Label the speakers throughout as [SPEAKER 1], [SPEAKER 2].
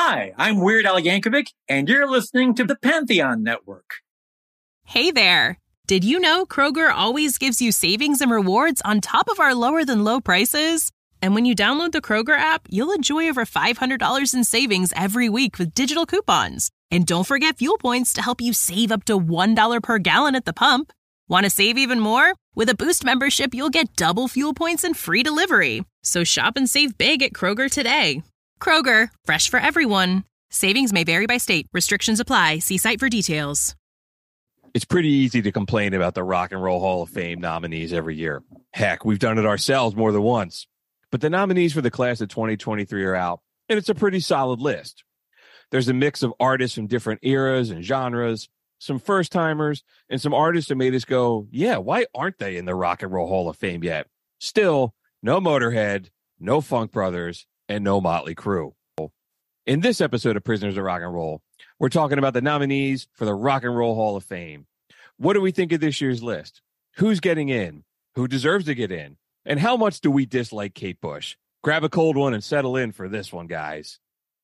[SPEAKER 1] Hi, I'm Weird Al Yankovic, and you're listening to the Pantheon Network.
[SPEAKER 2] Hey there. Did you know Kroger always gives you savings and rewards on top of our lower-than-low prices? And when you download the Kroger app, you'll enjoy over $500 in savings every week with digital coupons. And don't forget fuel points to help you save up to $1 per gallon at the pump. Want to save even more? With a Boost membership, you'll get double fuel points and free delivery. So shop and save big at Kroger today. Kroger, fresh for everyone. Savings may vary by state. Restrictions apply. See site for details.
[SPEAKER 3] It's pretty easy to complain about the Rock and Roll Hall of Fame nominees every year. Heck, we've done it ourselves more than once. But the nominees for the class of 2023 are out, and it's a pretty solid list. There's a mix of artists from different eras and genres, some first-timers, and some artists that made us go, yeah, why aren't they in the Rock and Roll Hall of Fame yet? Still, no Motorhead, no Funk Brothers, and no Motley Crue. In this episode of Prisoners of Rock and Roll, we're talking about the nominees for the Rock and Roll Hall of Fame. What do we think of this year's list? Who's getting in? Who deserves to get in? And how much do we dislike Kate Bush? Grab a cold one and settle in for this one, guys.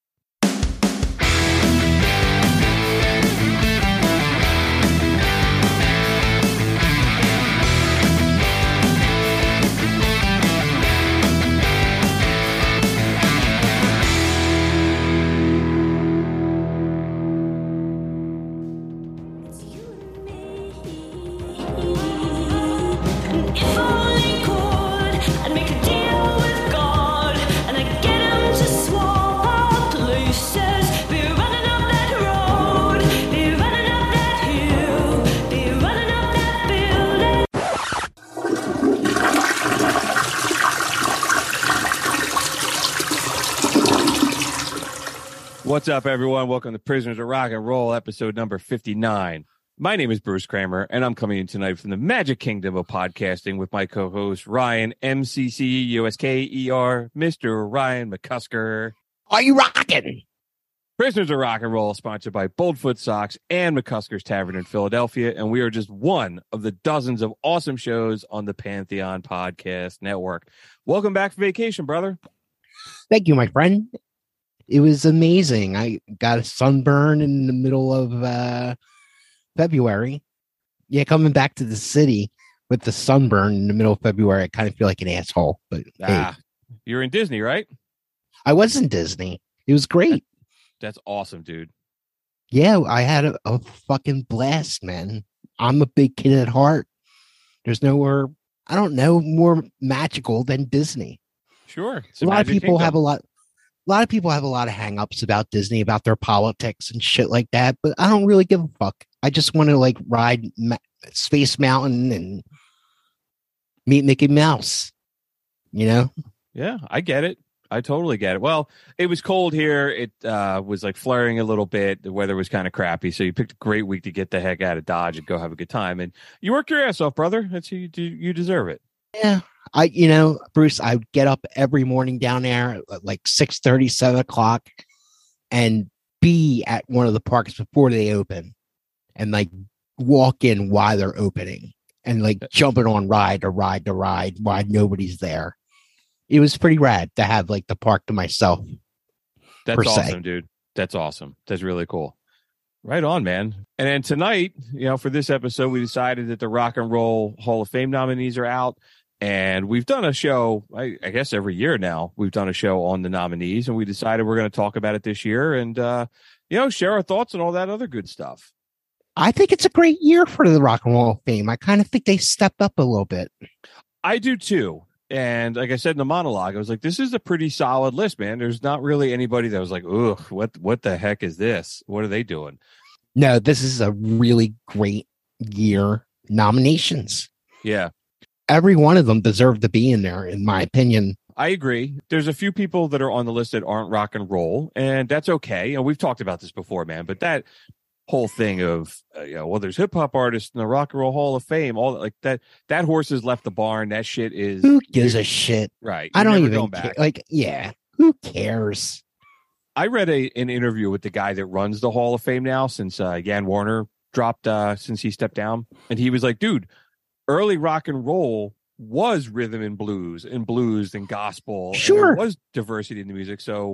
[SPEAKER 3] What's up, everyone? Welcome to Prisoners of Rock and Roll, episode number 59. My name is Bruce Kramer, and I'm coming in tonight from the Magic Kingdom of podcasting with my co-host, Ryan, MCCUSKER, Mr. Ryan McCusker.
[SPEAKER 4] Are you rocking?
[SPEAKER 3] Prisoners of Rock and Roll is sponsored by Boldfoot Socks and McCusker's Tavern in Philadelphia, and we are just one of the dozens of awesome shows on the Pantheon Podcast Network. Welcome back from vacation, brother.
[SPEAKER 4] Thank you, my friend. It was amazing. I got a sunburn in the middle of February. Yeah, coming back to the city with the sunburn in the middle of February, I kind of feel like an asshole. But hey,
[SPEAKER 3] you're in Disney, right?
[SPEAKER 4] I was in Disney. It was great.
[SPEAKER 3] That's awesome, dude.
[SPEAKER 4] Yeah, I had a fucking blast, man. I'm a big kid at heart. There's nowhere, I don't know, more magical than Disney.
[SPEAKER 3] Sure.
[SPEAKER 4] A lot of people have a lot of hang-ups about Disney, about their politics and shit like that, but I don't really give a fuck. I just want to like ride Space Mountain and meet Mickey Mouse, you know?
[SPEAKER 3] Yeah, I get it. I totally get it. Well, it was cold here. It was like flaring a little bit. The weather was kind of crappy, so you picked a great week to get the heck out of Dodge and go have a good time. And you worked your ass off, brother. That's you deserve it.
[SPEAKER 4] Yeah. Bruce, I would get up every morning down there at like 6:30, 7 o'clock and be at one of the parks before they open and like walk in while they're opening and like jumping on ride to ride while nobody's there. It was pretty rad to have like the park to myself.
[SPEAKER 3] That's awesome, dude. That's awesome. That's really cool. Right on, man. And then tonight, for this episode, we decided that the Rock and Roll Hall of Fame nominees are out. And we've done a show, I guess every year now, we've done a show on the nominees, and we decided we're going to talk about it this year and, share our thoughts and all that other good stuff.
[SPEAKER 4] I think it's a great year for the Rock and Roll of Fame. I kind of think they stepped up a little bit.
[SPEAKER 3] I do too. And like I said in the monologue, I was like, this is a pretty solid list, man. There's not really anybody that was like, ugh, what the heck is this? What are they doing?
[SPEAKER 4] No, this is a really great year. Nominations.
[SPEAKER 3] Yeah.
[SPEAKER 4] Every one of them deserved to be in there, in my opinion.
[SPEAKER 3] I agree. There's a few people that are on the list that aren't rock and roll, and that's okay. And we've talked about this before, man. But that whole thing of, there's hip hop artists in the Rock and Roll Hall of Fame, all like that horse has left the barn. That shit is.
[SPEAKER 4] Who gives a shit?
[SPEAKER 3] Right.
[SPEAKER 4] I don't even care. Like, yeah, who cares?
[SPEAKER 3] I read an interview with the guy that runs the Hall of Fame now since Jan Warner dropped, since he stepped down. And he was like, dude, early rock and roll was rhythm and blues and gospel.
[SPEAKER 4] Sure.
[SPEAKER 3] And there was diversity in the music. So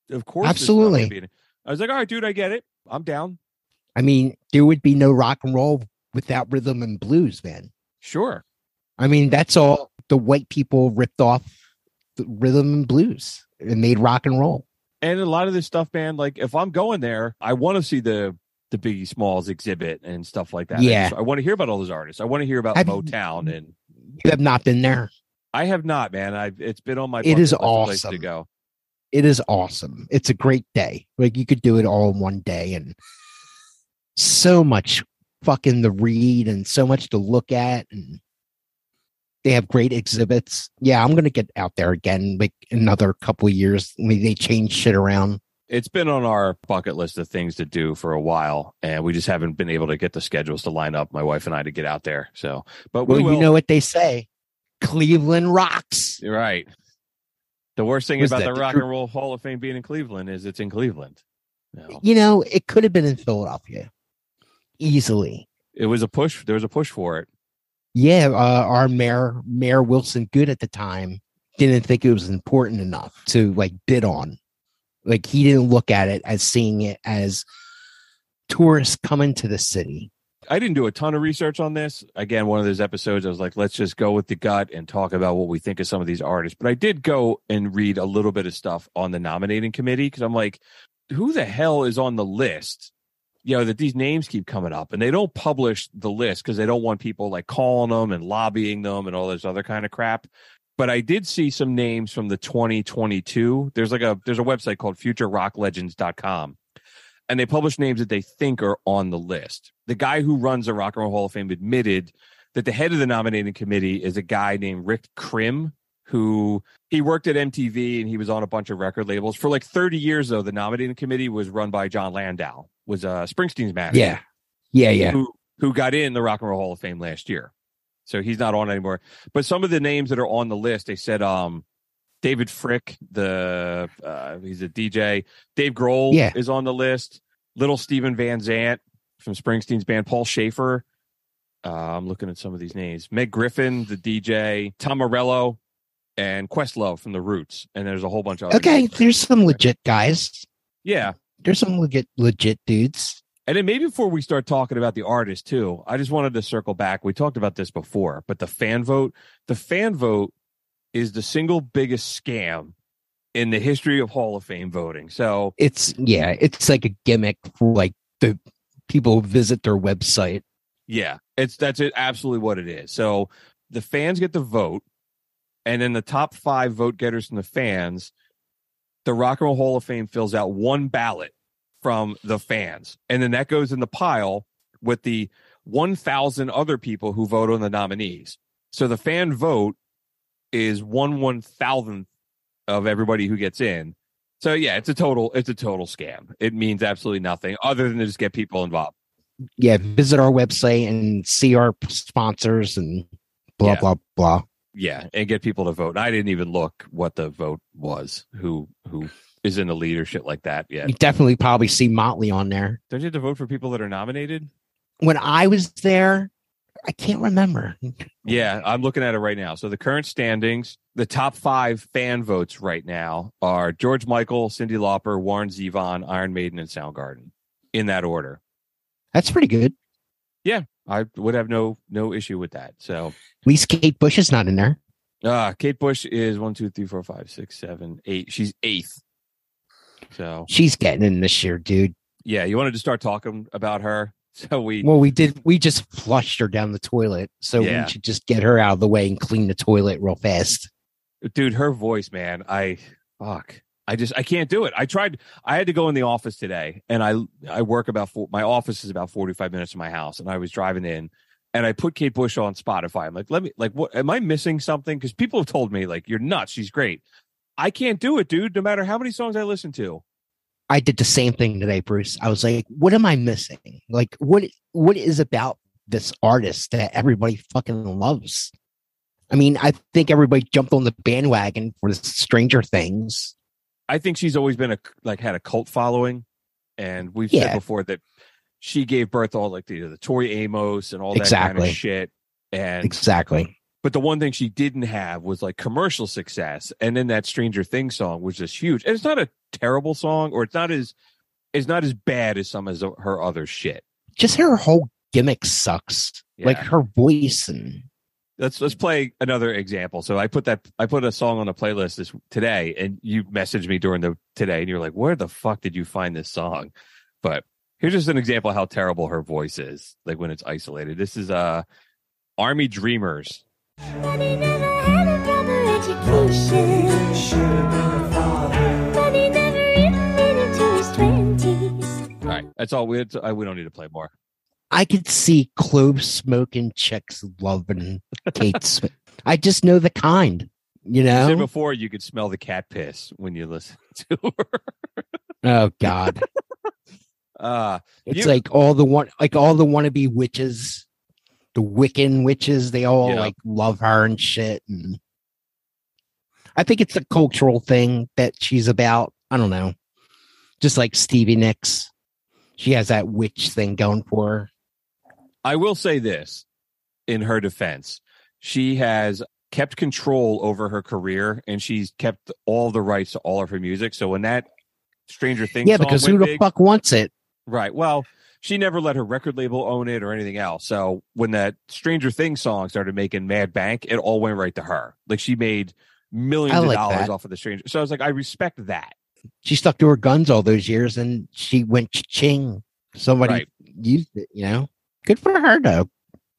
[SPEAKER 3] Of course.
[SPEAKER 4] Absolutely.
[SPEAKER 3] I was like, all right, dude, I get it. I'm down.
[SPEAKER 4] I mean, there would be no rock and roll without rhythm and blues, man.
[SPEAKER 3] Sure.
[SPEAKER 4] I mean, that's all the white people ripped off the rhythm and blues and made rock and roll.
[SPEAKER 3] And a lot of this stuff, man, like if I'm going there, I want to see the Biggie Smalls exhibit and stuff like that.
[SPEAKER 4] Yeah.
[SPEAKER 3] I want to hear about all those artists. I want to hear about Motown. And
[SPEAKER 4] you have not been there.
[SPEAKER 3] I have not, man. It's been on my
[SPEAKER 4] It is
[SPEAKER 3] place
[SPEAKER 4] awesome
[SPEAKER 3] to go.
[SPEAKER 4] It is awesome. It's a great day. Like you could do it all in one day, and so much fucking to read and so much to look at, and they have great exhibits. Yeah, I'm gonna get out there again, like another couple of years. Maybe they change shit around.
[SPEAKER 3] It's been on our bucket list of things to do for a while, and we just haven't been able to get the schedules to line up, my wife and I, to get out there. So, but
[SPEAKER 4] well, you know what they say, Cleveland rocks.
[SPEAKER 3] You're right. The worst thing about the Rock and Roll Hall of Fame being in Cleveland is it's in Cleveland. No.
[SPEAKER 4] You know, it could have been in Philadelphia easily.
[SPEAKER 3] It was a push. There was a push for it.
[SPEAKER 4] Yeah, our Mayor Wilson Good at the time didn't think it was important enough to like bid on. Like he didn't look at it as seeing it as tourists coming to the city.
[SPEAKER 3] I didn't do a ton of research on this. Again, one of those episodes, I was like, let's just go with the gut and talk about what we think of some of these artists. But I did go and read a little bit of stuff on the nominating committee because I'm like, who the hell is on the list? You know, that these names keep coming up, and they don't publish the list because they don't want people like calling them and lobbying them and all this other kind of crap. But I did see some names from the 2022. There's a website called futurerocklegends.com. And they publish names that they think are on the list. The guy who runs the Rock and Roll Hall of Fame admitted that the head of the nominating committee is a guy named Rick Krim, who he worked at MTV and he was on a bunch of record labels. For like 30 years, though, the nominating committee was run by John Landau, was Springsteen's manager.
[SPEAKER 4] Yeah.
[SPEAKER 3] Who got in the Rock and Roll Hall of Fame last year. So he's not on anymore. But some of the names that are on the list, they said David Frick, he's a DJ. Dave Grohl is on the list. Little Steven Van Zandt from Springsteen's band. Paul Schaefer. I'm looking at some of these names. Meg Griffin, the DJ. Tom Morello, and Questlove from The Roots. And there's a whole bunch of other names.
[SPEAKER 4] There's some legit guys.
[SPEAKER 3] Yeah.
[SPEAKER 4] There's some legit dudes.
[SPEAKER 3] And then maybe before we start talking about the artist, too, I just wanted to circle back. We talked about this before, but the fan vote is the single biggest scam in the history of Hall of Fame voting. So
[SPEAKER 4] it's like a gimmick for like the people who visit their website.
[SPEAKER 3] Yeah, that's absolutely what it is. So the fans get to vote, and then the top 5 vote getters from the fans, the Rock and Roll Hall of Fame fills out one ballot from the fans, and then that goes in the pile with the 1,000 other people who vote on the nominees. So the fan vote is 1/1000th of everybody who gets in. So yeah, it's a total scam. It means absolutely nothing other than to just get people involved.
[SPEAKER 4] Yeah, visit our website and see our sponsors and blah blah.
[SPEAKER 3] Yeah, and get people to vote. And I didn't even look what the vote was. Who is in the lead or shit like that yet?
[SPEAKER 4] You definitely probably see Motley on there.
[SPEAKER 3] Don't you have to vote for people that are nominated?
[SPEAKER 4] When I was there, I can't remember.
[SPEAKER 3] Yeah, I'm looking at it right now. So the current standings, the top 5 fan votes right now are George Michael, Cyndi Lauper, Warren Zevon, Iron Maiden, and Soundgarden, in that order.
[SPEAKER 4] That's pretty good.
[SPEAKER 3] Yeah, I would have no issue with that. So
[SPEAKER 4] at least Kate Bush is not in there.
[SPEAKER 3] Kate Bush is 1, 2, 3, 4, 5, 6, 7, 8. She's 8th. So
[SPEAKER 4] she's getting in this year, dude.
[SPEAKER 3] Yeah, you wanted to start talking about her. So we
[SPEAKER 4] just flushed her down the toilet. So we should just get her out of the way and clean the toilet real fast.
[SPEAKER 3] Dude, her voice, man. I can't do it. I had to go in the office today, and I work my office is about 45 minutes from my house, and I was driving in and I put Kate Bush on Spotify. I'm like, what, am I missing something? Because people have told me like, you're nuts. She's great. I can't do it, dude. No matter how many songs I listen to.
[SPEAKER 4] I did the same thing today, Bruce. I was like, what am I missing? Like, what is about this artist that everybody fucking loves? I mean, I think everybody jumped on the bandwagon for Stranger Things.
[SPEAKER 3] I think she's always been had a cult following, and we've said before that she gave birth to all like the Tori Amos and all that kind of shit. And
[SPEAKER 4] exactly,
[SPEAKER 3] But the one thing she didn't have was like commercial success. And then that Stranger Things song was just huge. And it's not a terrible song, or it's not as bad as some of her other shit.
[SPEAKER 4] Just her whole gimmick sucks.
[SPEAKER 3] Yeah.
[SPEAKER 4] Like her voice and
[SPEAKER 3] Let's play another example. So I put a song on the playlist today, and you messaged me today, and you're like, "Where the fuck did you find this song?" But here's just an example of how terrible her voice is, like when it's isolated. This is Army Dreamers.
[SPEAKER 5] But he never had a proper education. Should have been a father. But he never even made it to his 20s.
[SPEAKER 3] All right, that's all. We don't need to play more.
[SPEAKER 4] I could see clove smoking chicks loving Kate Smith. I just know the kind, you
[SPEAKER 3] You said
[SPEAKER 4] know?
[SPEAKER 3] before you could smell the cat piss when you listen to her.
[SPEAKER 4] Oh God. It's like all the wannabe witches, the Wiccan witches, they all
[SPEAKER 3] Yeah.
[SPEAKER 4] like love her and shit. And I think it's a cultural thing that she's about. I don't know. Just like Stevie Nicks. She has that witch thing going for her.
[SPEAKER 3] I will say this in her defense. She has kept control over her career, and she's kept all the rights to all of her music. So when that Stranger Things
[SPEAKER 4] Yeah,
[SPEAKER 3] song
[SPEAKER 4] because
[SPEAKER 3] went
[SPEAKER 4] who the
[SPEAKER 3] big,
[SPEAKER 4] fuck wants it?
[SPEAKER 3] right. Well, she never let her record label own it or anything else. So when that Stranger Things song started making mad bank, it all went right to her. Like she made millions
[SPEAKER 4] I
[SPEAKER 3] of
[SPEAKER 4] like
[SPEAKER 3] dollars
[SPEAKER 4] that.
[SPEAKER 3] off of the Stranger. So I was like, I respect that.
[SPEAKER 4] She stuck to her guns all those years and she went ching. Somebody
[SPEAKER 3] Right.
[SPEAKER 4] used it, you know? Good for her, though.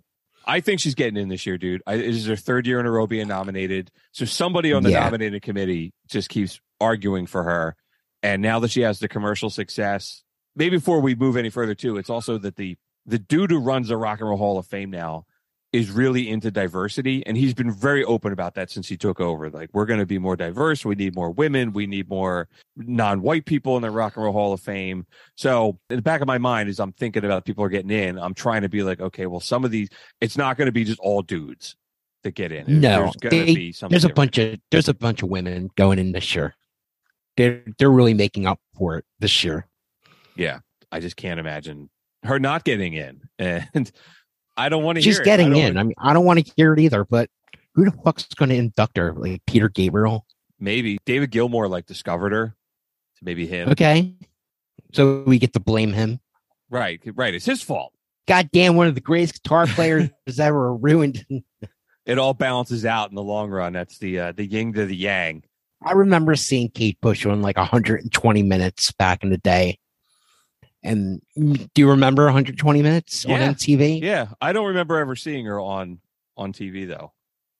[SPEAKER 3] I think she's getting in this year, dude. It is her third year in a row being nominated. So somebody on the
[SPEAKER 4] Yeah.
[SPEAKER 3] nominated committee just keeps arguing for her. And now that she has the commercial success, maybe before we move any further too, it's also that the dude who runs the Rock and Roll Hall of Fame now is really into diversity. And he's been very open about that since he took over. Like, we're going to be more diverse. We need more women. We need more non-white people in the Rock and Roll Hall of Fame. So in the back of my mind, as I'm thinking about people are getting in, I'm trying to be like, okay, well, some of these, it's not going to be just all dudes that get in.
[SPEAKER 4] No,
[SPEAKER 3] There's going to be something
[SPEAKER 4] there's a
[SPEAKER 3] different.
[SPEAKER 4] bunch of women going in this year. They're really making up for it this year.
[SPEAKER 3] Yeah. I just can't imagine her not getting in. And I don't want to hear
[SPEAKER 4] She's
[SPEAKER 3] it.
[SPEAKER 4] getting
[SPEAKER 3] I don't
[SPEAKER 4] in.
[SPEAKER 3] wanna-
[SPEAKER 4] I mean, I don't want to hear it either, but who the fuck's going to induct her? Like Peter Gabriel?
[SPEAKER 3] Maybe David Gilmour discovered her. So maybe him.
[SPEAKER 4] Okay. So we get to blame him.
[SPEAKER 3] Right. It's his fault.
[SPEAKER 4] Goddamn, one of the greatest guitar players ever ruined.
[SPEAKER 3] It all balances out in the long run. That's the yin to the yang.
[SPEAKER 4] I remember seeing Kate Bush on like 120 minutes back in the day. And do you remember 120 minutes
[SPEAKER 3] Yeah.
[SPEAKER 4] on MTV?
[SPEAKER 3] Yeah. I don't remember ever seeing her on TV though.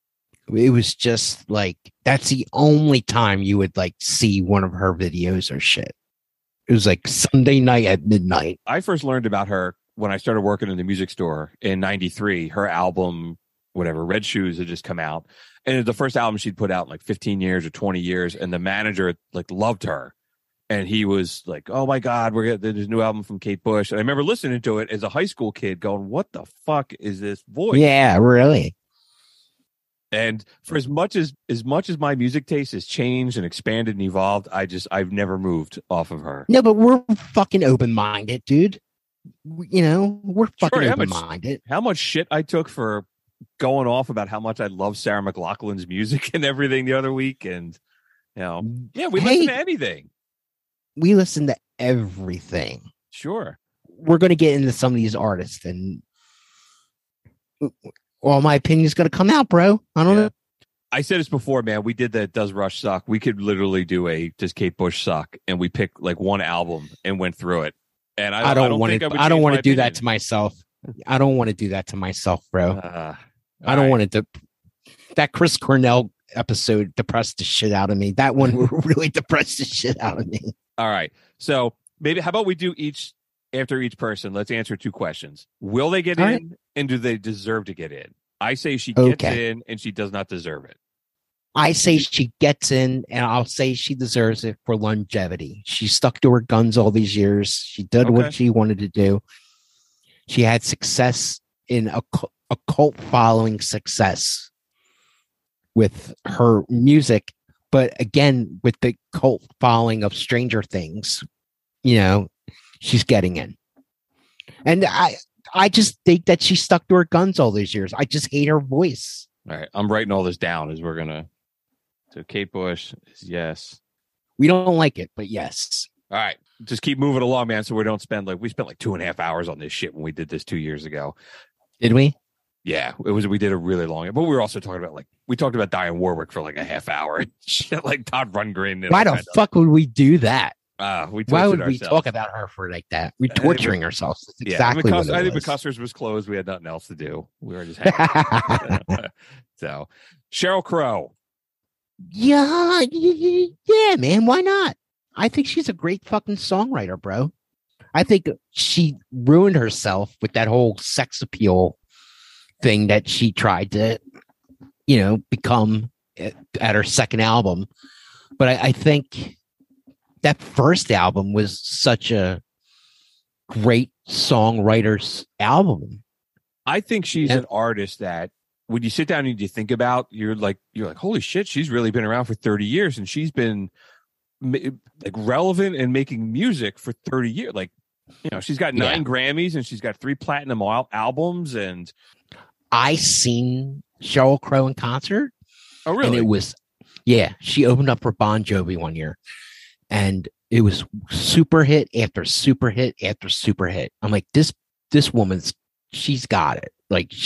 [SPEAKER 4] It was just like, that's the only time you would like see one of her videos or shit. It was like Sunday night at midnight.
[SPEAKER 3] I first learned about her when I started working in the music store in '93. Her album, whatever, Red Shoes, had just come out. And it was the first album she'd put out in like 15 years or 20 years. And the manager like loved her. And he was like, oh my God, there's a new album from Kate Bush. And I remember listening to it as a high school kid going, what the fuck is this voice?
[SPEAKER 4] Yeah, really.
[SPEAKER 3] And for as much as my music taste has changed and expanded and evolved, I've never moved off of her.
[SPEAKER 4] No, but we're fucking open-minded, dude. You know, we're fucking
[SPEAKER 3] how much-
[SPEAKER 4] open-minded.
[SPEAKER 3] How much shit I took for going off about how much I love Sarah McLachlan's music and everything the other week. And, you know, yeah, we listen to anything.
[SPEAKER 4] We listen to everything.
[SPEAKER 3] Sure.
[SPEAKER 4] We're going to get into some of these artists, and all my opinion is going to come out, bro. I don't know.
[SPEAKER 3] I said this before, man. We did that. Does Rush suck? We could literally do a does Kate Bush suck, and we picked like one album and went through it. And I don't
[SPEAKER 4] want
[SPEAKER 3] think
[SPEAKER 4] to.
[SPEAKER 3] would
[SPEAKER 4] I don't
[SPEAKER 3] change
[SPEAKER 4] want
[SPEAKER 3] my
[SPEAKER 4] to do that
[SPEAKER 3] opinion.
[SPEAKER 4] to myself. I don't want to do that to myself, bro.
[SPEAKER 3] All
[SPEAKER 4] I don't
[SPEAKER 3] right.
[SPEAKER 4] want to. That Chris Cornell episode depressed the shit out of me. That one really depressed the shit out of me.
[SPEAKER 3] All right. So maybe how about we do after each person? Let's answer two questions. Will they get
[SPEAKER 4] All
[SPEAKER 3] in,
[SPEAKER 4] right.
[SPEAKER 3] and do they deserve to get in? I say she gets
[SPEAKER 4] Okay.
[SPEAKER 3] in, and she does not deserve it.
[SPEAKER 4] I say she gets in, and I'll say she deserves it for longevity. She stuck to her guns all these years. She did
[SPEAKER 3] Okay.
[SPEAKER 4] what she wanted to do. She had success in a cult following success with her music, but again, with the cult following of Stranger Things, you know, she's getting in. And I just think that she stuck to her guns all these years. I just hate her voice.
[SPEAKER 3] All right. I'm writing all this down as we're going to. So Kate Bush is yes.
[SPEAKER 4] We don't like it, but yes.
[SPEAKER 3] All right. Just keep moving along, man. So we don't spend we spent like 2.5 hours on this shit when we did this 2 years ago.
[SPEAKER 4] Did we?
[SPEAKER 3] Yeah, we did a really long, but we were also talking about we talked about Diane Warwick for like a half hour. Shit, like Todd Rundgren.
[SPEAKER 4] Why the fuck would we do that? Why would we
[SPEAKER 3] ourselves.
[SPEAKER 4] talk about her for like that? We're torturing ourselves. That's exactly what it
[SPEAKER 3] I think
[SPEAKER 4] was.
[SPEAKER 3] McCuskers was closed. We had nothing else to do. We were just hanging out. So, Sheryl Crow.
[SPEAKER 4] Yeah, man. Why not? I think she's a great fucking songwriter, bro. I think she ruined herself with that whole sex appeal thing that she tried to, become at her second album. But I think that first album was such a great songwriter's album.
[SPEAKER 3] I think she's an artist that when you sit down and you think about, you're like, holy shit, she's really been around for 30 years and she's been relevant and making music for 30 years. She's got 9 Grammys and she's got 3 platinum albums. And
[SPEAKER 4] I seen Sheryl Crow in concert.
[SPEAKER 3] Oh, really?
[SPEAKER 4] And it was, she opened up for Bon Jovi one year. And it was super hit after super hit after super hit. I'm like, this woman's, she's got it.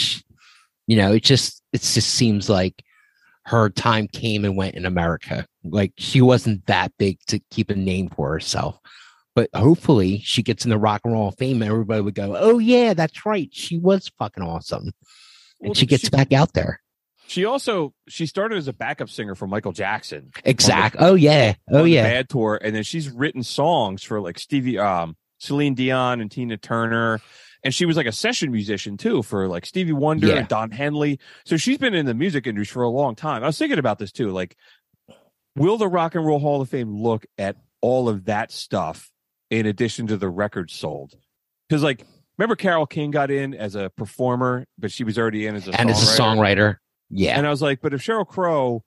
[SPEAKER 4] It just seems like her time came and went in America. Like she wasn't that big to keep a name for herself. But hopefully she gets in the Rock and Roll of Fame and everybody would go, oh yeah, that's right. She was fucking awesome. And she gets back out there.
[SPEAKER 3] She started as a backup singer for Michael Jackson.
[SPEAKER 4] Exactly.
[SPEAKER 3] The Bad Tour. And then she's written songs for Celine Dion and Tina Turner. And she was like a session musician too for like Stevie Wonder and Don Henley. So she's been in the music industry for a long time. I was thinking about this too. Like, will the Rock and Roll Hall of Fame look at all of that stuff in addition to the records sold? Because remember Carole King got in as a performer, but she was already in as a
[SPEAKER 4] songwriter. Yeah.
[SPEAKER 3] And I was like, but if Sheryl Crow,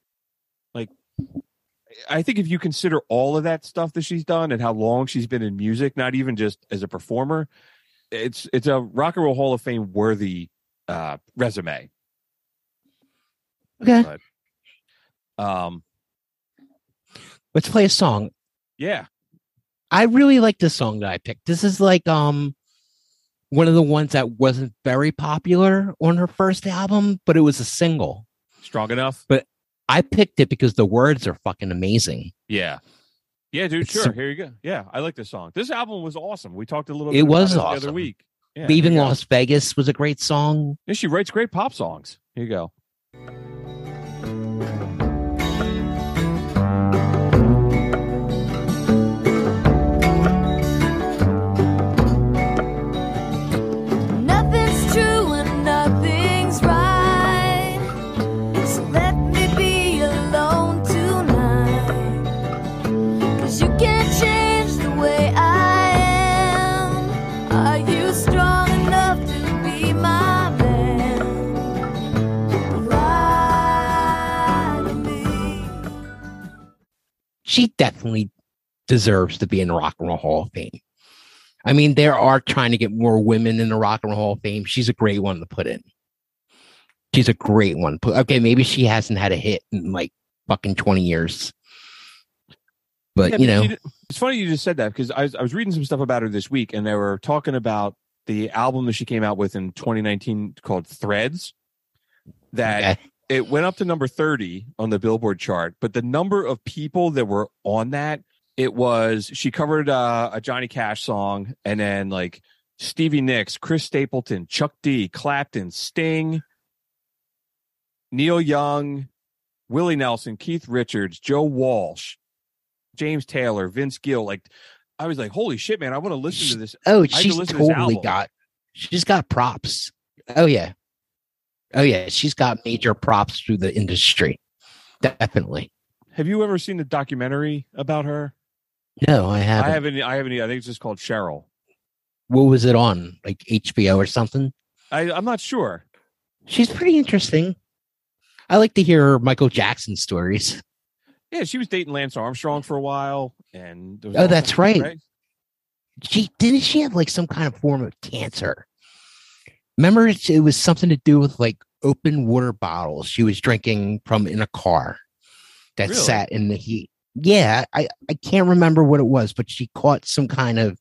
[SPEAKER 3] I think if you consider all of that stuff that she's done and how long she's been in music, not even just as a performer, it's a Rock and Roll Hall of Fame worthy resume.
[SPEAKER 4] Okay.
[SPEAKER 3] But,
[SPEAKER 4] let's play a song.
[SPEAKER 3] Yeah.
[SPEAKER 4] I really like this song that I picked. This is one of the ones that wasn't very popular on her first album, but it was a single.
[SPEAKER 3] Strong Enough?
[SPEAKER 4] But I picked it because the words are fucking amazing.
[SPEAKER 3] Yeah. Yeah, dude, sure. Here you go. Yeah, I like this song. This album was awesome. We talked a little bit
[SPEAKER 4] about it
[SPEAKER 3] the other week. Yeah,
[SPEAKER 4] Leaving Las Vegas was a great song.
[SPEAKER 3] Yeah, she writes great pop songs. Here you go.
[SPEAKER 5] Nothing's true and nothing's right. So let me be alone tonight. 'Cause you can't change the way I am. Are you strong enough to be my man? Lie to me.
[SPEAKER 4] She definitely deserves to be in the Rock and Roll Hall of Fame. I mean, there are trying to get more women in the Rock and Roll Hall of Fame. She's a great one to put in. She's a great one. Okay, maybe she hasn't had a hit in fucking 20 years. But,
[SPEAKER 3] it's funny you just said that because I was reading some stuff about her this week and they were talking about the album that she came out with in 2019 called Threads. That it went up to number 30 on the Billboard chart, but the number of people that were on that, she covered a Johnny Cash song and then Stevie Nicks, Chris Stapleton, Chuck D, Clapton, Sting, Neil Young, Willie Nelson, Keith Richards, Joe Walsh, James Taylor, Vince Gill. I was like, holy shit, man, I want to listen to this.
[SPEAKER 4] Oh, she's she's got props. Oh yeah. She's got major props through the industry. Definitely.
[SPEAKER 3] Have you ever seen the documentary about her?
[SPEAKER 4] No, I haven't.
[SPEAKER 3] I haven't. I think it's just called Cheryl.
[SPEAKER 4] What was it on? HBO or something?
[SPEAKER 3] I'm not sure.
[SPEAKER 4] She's pretty interesting. I like to hear her Michael Jackson stories.
[SPEAKER 3] Yeah, she was dating Lance Armstrong for a while, and
[SPEAKER 4] that's right. She have some kind of form of cancer. Remember, it was something to do with open water bottles she was drinking from in a car that
[SPEAKER 3] Really?
[SPEAKER 4] sat in the heat. Yeah, I can't remember what it was, but she caught some kind of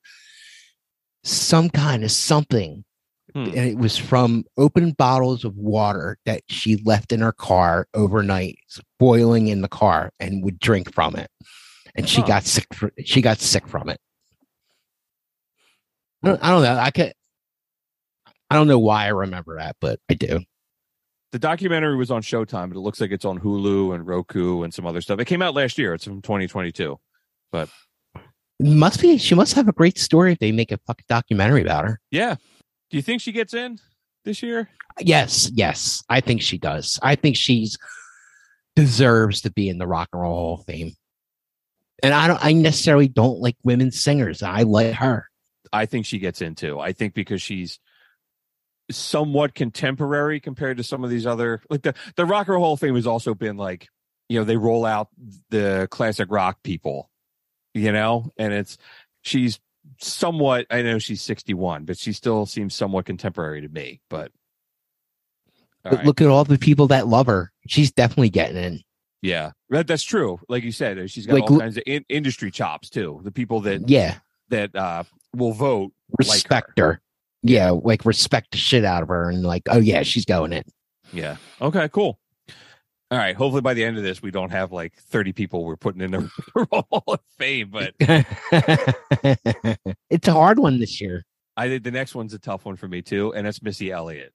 [SPEAKER 4] something. And it was from open bottles of water that she left in her car overnight, boiling in the car, and would drink from it. And she got sick. She got sick from it. I don't know. I don't know why I remember that, but I do.
[SPEAKER 3] The documentary was on Showtime, but it looks like it's on Hulu and Roku and some other stuff. It came out last year. It's from 2022. But
[SPEAKER 4] Must be. She must have a great story if they make a fucking documentary about her.
[SPEAKER 3] yeah. Do you think she gets in this year?
[SPEAKER 4] Yes. I think she does. I think she's deserves to be in the Rock and Roll Hall of Fame. And I necessarily don't like women singers. I like her.
[SPEAKER 3] I think she gets in too. I think because she's somewhat contemporary compared to some of these other, like the Rock and Roll Hall of Fame has also been like, they roll out the classic rock people, and she's somewhat, I know she's 61, but she still seems somewhat contemporary to me. But
[SPEAKER 4] look at all the people that love her. She's definitely getting in.
[SPEAKER 3] Yeah, that's true. Like you said, she's got all kinds of industry chops too. The people that will vote
[SPEAKER 4] respect her. Yeah, like respect the shit out of her and like, oh yeah, she's going in.
[SPEAKER 3] Yeah. Okay, cool. All right. Hopefully by the end of this, we don't have like 30 people we're putting in the Hall of Fame, but
[SPEAKER 4] it's a hard one this year.
[SPEAKER 3] I think the next one's a tough one for me too, and that's Missy Elliott.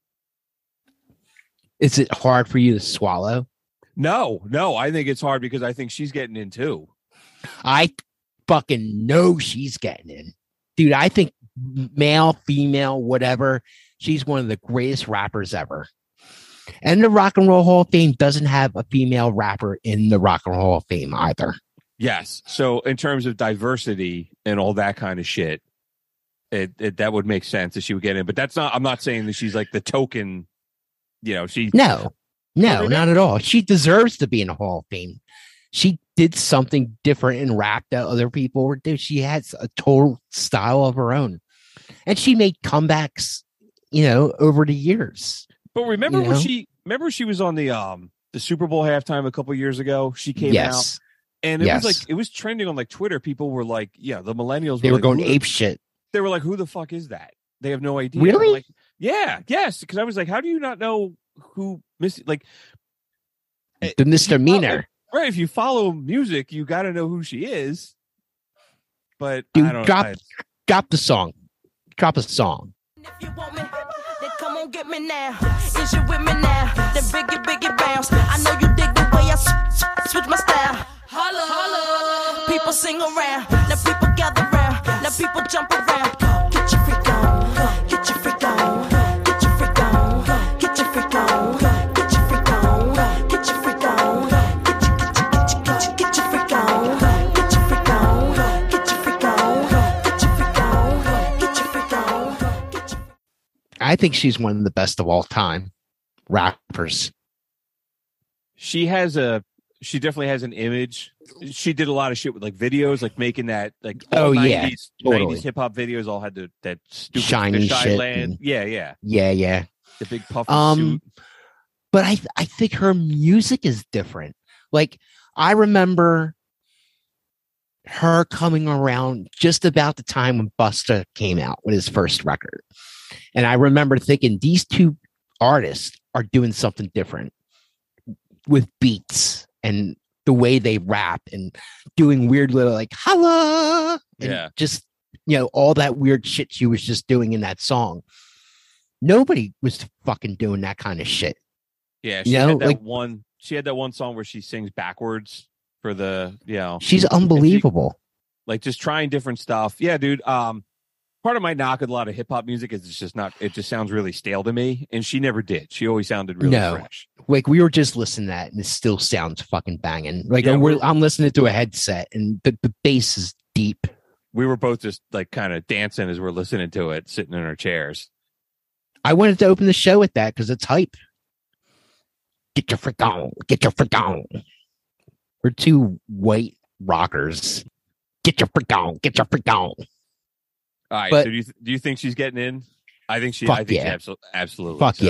[SPEAKER 4] Is it hard for you to swallow?
[SPEAKER 3] No, I think it's hard because I think she's getting in too.
[SPEAKER 4] I fucking know she's getting in. Dude, I think male, female, whatever, she's one of the greatest rappers ever. And the Rock and Roll Hall of Fame doesn't have a female rapper in the Rock and Roll Hall of Fame either.
[SPEAKER 3] Yes. So in terms of diversity and all that kind of shit, that would make sense that she would get in. But I'm not saying that she's like the token,
[SPEAKER 4] No, not at all. She deserves to be in the Hall of Fame. She did something different in rap that other people were doing. She has a total style of her own. And she made comebacks, over the years.
[SPEAKER 3] But remember when she was on the Super Bowl halftime a couple years ago? She came out and it was trending on like Twitter. People were like, the millennials.
[SPEAKER 4] They were
[SPEAKER 3] like,
[SPEAKER 4] going ape shit.
[SPEAKER 3] They were like, who the fuck is that? They have no idea.
[SPEAKER 4] Really?
[SPEAKER 3] Like, yes. Because I was like, how do you not know who Missy, like
[SPEAKER 4] the misdemeanor?
[SPEAKER 3] Right. If you follow music, you got to know who she is. But
[SPEAKER 4] dude,
[SPEAKER 3] I don't
[SPEAKER 4] drop the song. Drop a song.
[SPEAKER 6] If you want me, then come on get me now. Is you with me now? Then biggie bounce. I know you dig the way I switch my style. Holla, holla. People sing around. Now people gather round. Now people jump around. Get your freak on. Get your freak on. Get your freak on. Get your freak on. Get your freak on. Get your freak on. Get your freak on. Get your freak on. Get your freak on. Get your freak on. Get your freak on.
[SPEAKER 4] I think she's one of the best of all time rappers.
[SPEAKER 3] She definitely has an image. She did a lot of shit with like videos, like making that like 90s,
[SPEAKER 4] totally.
[SPEAKER 3] 90s hip hop videos all had that stupid
[SPEAKER 4] shiny shit.
[SPEAKER 3] land. Yeah.
[SPEAKER 4] Yeah.
[SPEAKER 3] The big puffy suit.
[SPEAKER 4] But I think her music is different. Like I remember her coming around just about the time when Busta came out with his first record. And I remember thinking these two artists are doing something different with beats and the way they rap and doing weird little like holla and just all that weird shit she was just doing in that song. Nobody was fucking doing that kind of shit.
[SPEAKER 3] Yeah, she had that one song where she sings backwards for the
[SPEAKER 4] she's unbelievable.
[SPEAKER 3] Like just trying different stuff. Yeah, dude. Part of my knock with a lot of hip hop music is it just sounds really stale to me. And she never did. She always sounded really fresh.
[SPEAKER 4] Like we were just listening to that and it still sounds fucking banging. Like I'm listening to a headset and the bass is deep.
[SPEAKER 3] We were both just like kind of dancing as we're listening to it, sitting in our chairs.
[SPEAKER 4] I wanted to open the show with that because it's hype. Get your freak on. Get your freak on. We're two white rockers. Get your freak on. Get your freak on.
[SPEAKER 3] All right. So do you think she's getting in? I think she.
[SPEAKER 4] Fuck
[SPEAKER 3] I think
[SPEAKER 4] yeah.
[SPEAKER 3] she absolutely.
[SPEAKER 4] Fuck
[SPEAKER 3] so.
[SPEAKER 4] yeah.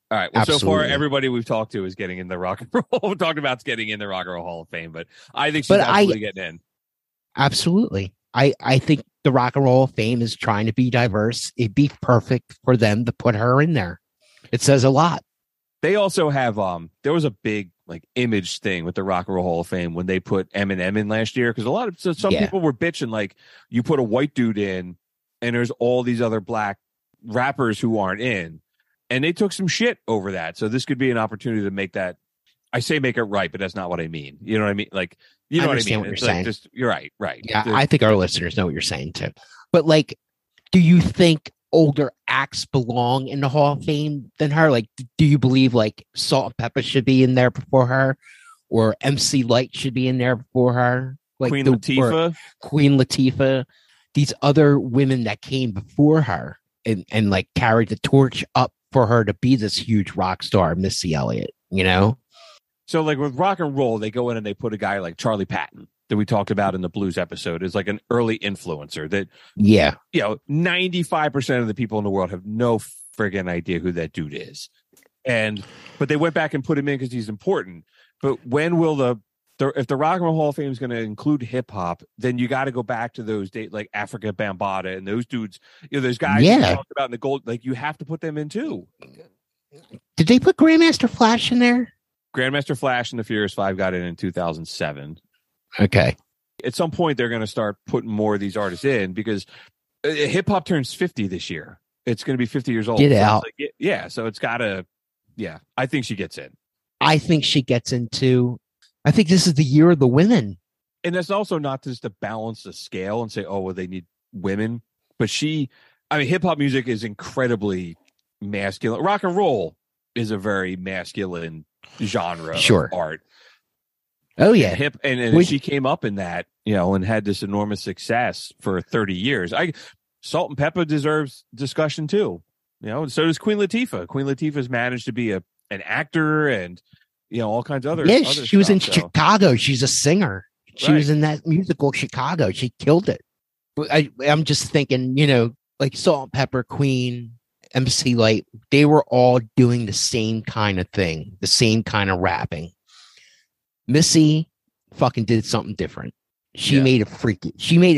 [SPEAKER 3] All right. Well, so far,
[SPEAKER 4] Absolutely.
[SPEAKER 3] everybody we've talked to is getting in the Rock and Roll. Talked about getting in the Rock and Roll Hall of Fame, but I think she's
[SPEAKER 4] But
[SPEAKER 3] absolutely getting in.
[SPEAKER 4] Absolutely. I think the Rock and Roll of Fame is trying to be diverse. It'd be perfect for them to put her in there. It says a lot.
[SPEAKER 3] They also have there was a big like image thing with the Rock and Roll Hall of Fame when they put Eminem in last year, because some
[SPEAKER 4] Yeah.
[SPEAKER 3] people were bitching like you put a white dude in and there's all these other black rappers who aren't in, and they took some shit over that. So this could be an opportunity to make that. I say make it right, but that's not what I mean. You know what I mean? Like, you know what I mean?
[SPEAKER 4] understand what
[SPEAKER 3] It's
[SPEAKER 4] you're
[SPEAKER 3] like
[SPEAKER 4] saying.
[SPEAKER 3] just you're right.
[SPEAKER 4] Yeah,
[SPEAKER 3] There's-
[SPEAKER 4] I think our listeners know what you're saying too. But like, do you think older acts belong in the Hall of Fame than her? Like, do you believe like Salt and Pepper should be in there before her, or MC Light should be in there before her? Like
[SPEAKER 3] Queen
[SPEAKER 4] or
[SPEAKER 3] Latifah.
[SPEAKER 4] Queen Latifah, these other women that came before her and like carried the torch up for her to be this huge rock star, Missy Elliott. You know?
[SPEAKER 3] So like with rock and roll, they go in and they put a guy like Charlie Patton that we talked about in the blues episode is like an early influencer that,
[SPEAKER 4] Yeah.
[SPEAKER 3] 95% of the people in the world have no friggin' idea who that dude is. But they went back and put him in because he's important. But when will if the Rock and Roll Hall of Fame is going to include hip hop, then you got to go back to those days like Africa Bambaataa and those dudes, those guys we talked about in the gold, like you have to put them in too.
[SPEAKER 4] Did they put Grandmaster Flash in there?
[SPEAKER 3] Grandmaster Flash and the Furious Five got in 2007.
[SPEAKER 4] Okay.
[SPEAKER 3] At some point, they're going to start putting more of these artists in because hip hop turns 50 this year. It's going to be 50 years old.
[SPEAKER 4] Get
[SPEAKER 3] So
[SPEAKER 4] out.
[SPEAKER 3] it's like, so it's got to, I think she gets in.
[SPEAKER 4] I think she gets into. I think this is the year of the women.
[SPEAKER 3] And that's also not just to balance the scale and say, oh, well, they need women. But hip hop music is incredibly masculine. Rock and roll is a very masculine genre of art.
[SPEAKER 4] Oh yeah.
[SPEAKER 3] And she came up in that, and had this enormous success for 30 years. Salt and Pepper deserves discussion too. So does Queen Latifah. Queen Latifah's managed to be an actor and all kinds of other.
[SPEAKER 4] Yeah,
[SPEAKER 3] other
[SPEAKER 4] she was in
[SPEAKER 3] stuff, so.
[SPEAKER 4] Chicago. She's a singer. She was in that musical Chicago. She killed it. I'm just thinking, like Salt and Pepper, Queen, MC Light, they were all doing the same kind of thing, the same kind of rapping. Missy fucking did something different. She made it freaky.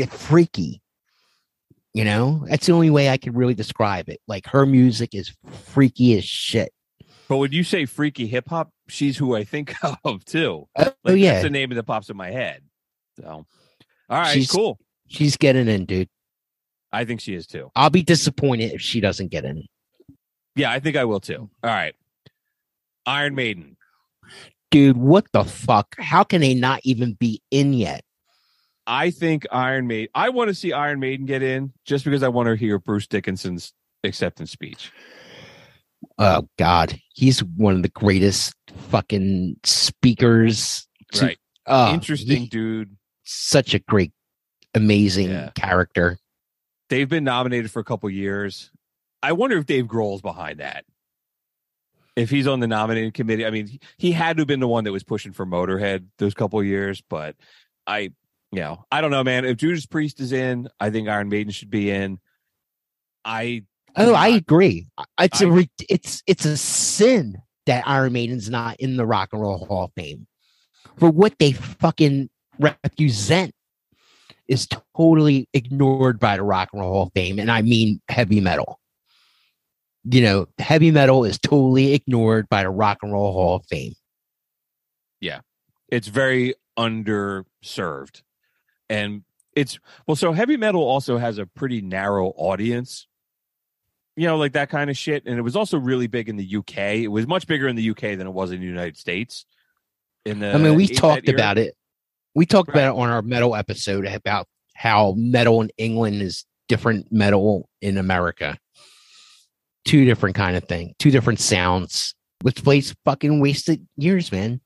[SPEAKER 4] That's the only way I could really describe it. Like her music is freaky as shit.
[SPEAKER 3] But when you say freaky hip hop, she's who I think of too.
[SPEAKER 4] Oh yeah,
[SPEAKER 3] that's the name that pops in my head. So, all right, cool.
[SPEAKER 4] She's getting in, dude.
[SPEAKER 3] I think she is too.
[SPEAKER 4] I'll be disappointed if she doesn't get in.
[SPEAKER 3] Yeah, I think I will too. All right, Iron Maiden.
[SPEAKER 4] Dude, what the fuck? How can they not even be in yet?
[SPEAKER 3] I think Iron Maiden. I want to see Iron Maiden get in just because I want to hear Bruce Dickinson's acceptance speech.
[SPEAKER 4] Oh God, he's one of the greatest fucking speakers.
[SPEAKER 3] Right. Interesting dude.
[SPEAKER 4] Such a great, amazing character.
[SPEAKER 3] They've been nominated for a couple years. I wonder if Dave Grohl's behind that. If he's on the nominating committee, I mean, he had to have been the one that was pushing for Motorhead those couple of years. But I don't know, man. If Judas Priest is in, I think Iron Maiden should be in. I
[SPEAKER 4] agree. It's a sin that Iron Maiden's not in the Rock and Roll Hall of Fame for what they fucking represent is totally ignored by the Rock and Roll Hall of Fame, and I mean heavy metal. Heavy metal is totally ignored by the Rock and Roll Hall of Fame.
[SPEAKER 3] Yeah, it's very underserved, and so heavy metal also has a pretty narrow audience. Like that kind of shit. And it was also really big in the UK. It was much bigger in the UK than it was in the United States.
[SPEAKER 4] We talked about it. We talked about it on our metal episode about how metal in England is different metal in America. Two different kind of thing. Two different sounds. Which place fucking wasted years, man.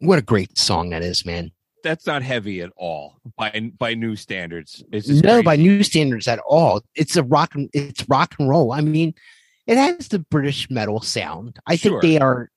[SPEAKER 4] What a great song that is, man.
[SPEAKER 3] That's not heavy at all by new standards. It's just
[SPEAKER 4] No,
[SPEAKER 3] crazy.
[SPEAKER 4] by new standards at all. It's rock and roll. I mean, it has the British metal sound. I
[SPEAKER 3] Sure.
[SPEAKER 4] think they are,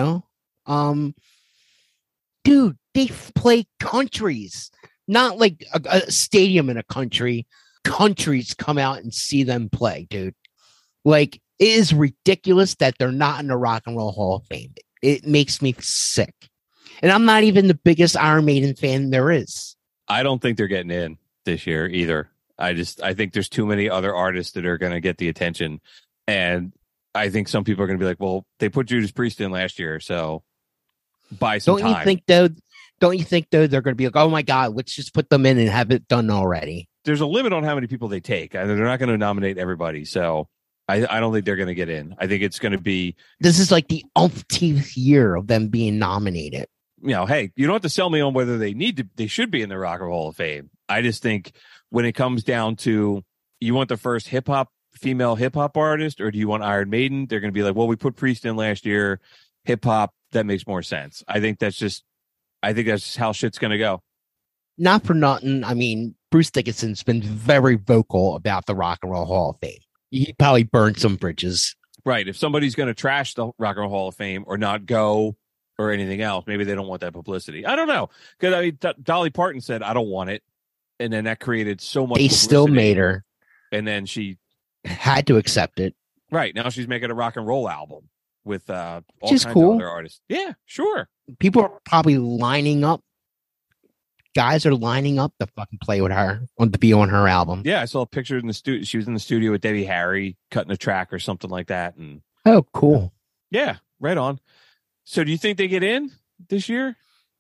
[SPEAKER 4] dude, they play countries, not like a stadium in a country. Countries come out and see them play, dude. Like, it is ridiculous that they're not in the Rock and Roll Hall of Fame. It makes me sick. And I'm not even the biggest Iron Maiden fan there is.
[SPEAKER 3] I don't think they're getting in this year either. I think there's too many other artists that are going to get the attention. And I think some people are going to be like, well, they put Judas Priest in last year, so buy some time.
[SPEAKER 4] Don't you think though they're going to be like, oh my God, let's just put them in and have it done already?
[SPEAKER 3] There's a limit on how many people they take. They're not going to nominate everybody. So I don't think they're going to get in. I think it's going to be.
[SPEAKER 4] This is like the umpteenth year of them being nominated.
[SPEAKER 3] Hey, you don't have to sell me on whether they should be in the Rock and Roll Hall of Fame. I just think when it comes down to, you want the first female hip hop artist, or do you want Iron Maiden? They're going to be like, well, we put Priest in last year. Hip hop, that makes more sense. I think that's just how shit's going to go.
[SPEAKER 4] Not for nothing. I mean, Bruce Dickinson's been very vocal about the Rock and Roll Hall of Fame. He probably burned some bridges.
[SPEAKER 3] Right. If somebody's going to trash the Rock and Roll Hall of Fame or not go or anything else, maybe they don't want that publicity. I don't know. Because Dolly Parton said, I don't want it. And then that created so much
[SPEAKER 4] They still made her.
[SPEAKER 3] And then she
[SPEAKER 4] had to accept it.
[SPEAKER 3] Right. Now she's making a rock and roll album with all
[SPEAKER 4] Which is
[SPEAKER 3] kinds
[SPEAKER 4] cool.
[SPEAKER 3] of other artists. Yeah, sure.
[SPEAKER 4] People are probably lining up. Guys are lining up to fucking play with her, to be on her album.
[SPEAKER 3] Yeah, I saw a picture in the studio. She was in the studio with Debbie Harry cutting a track or something like that. And
[SPEAKER 4] Oh, cool.
[SPEAKER 3] yeah, right on. So do you think they get in this year?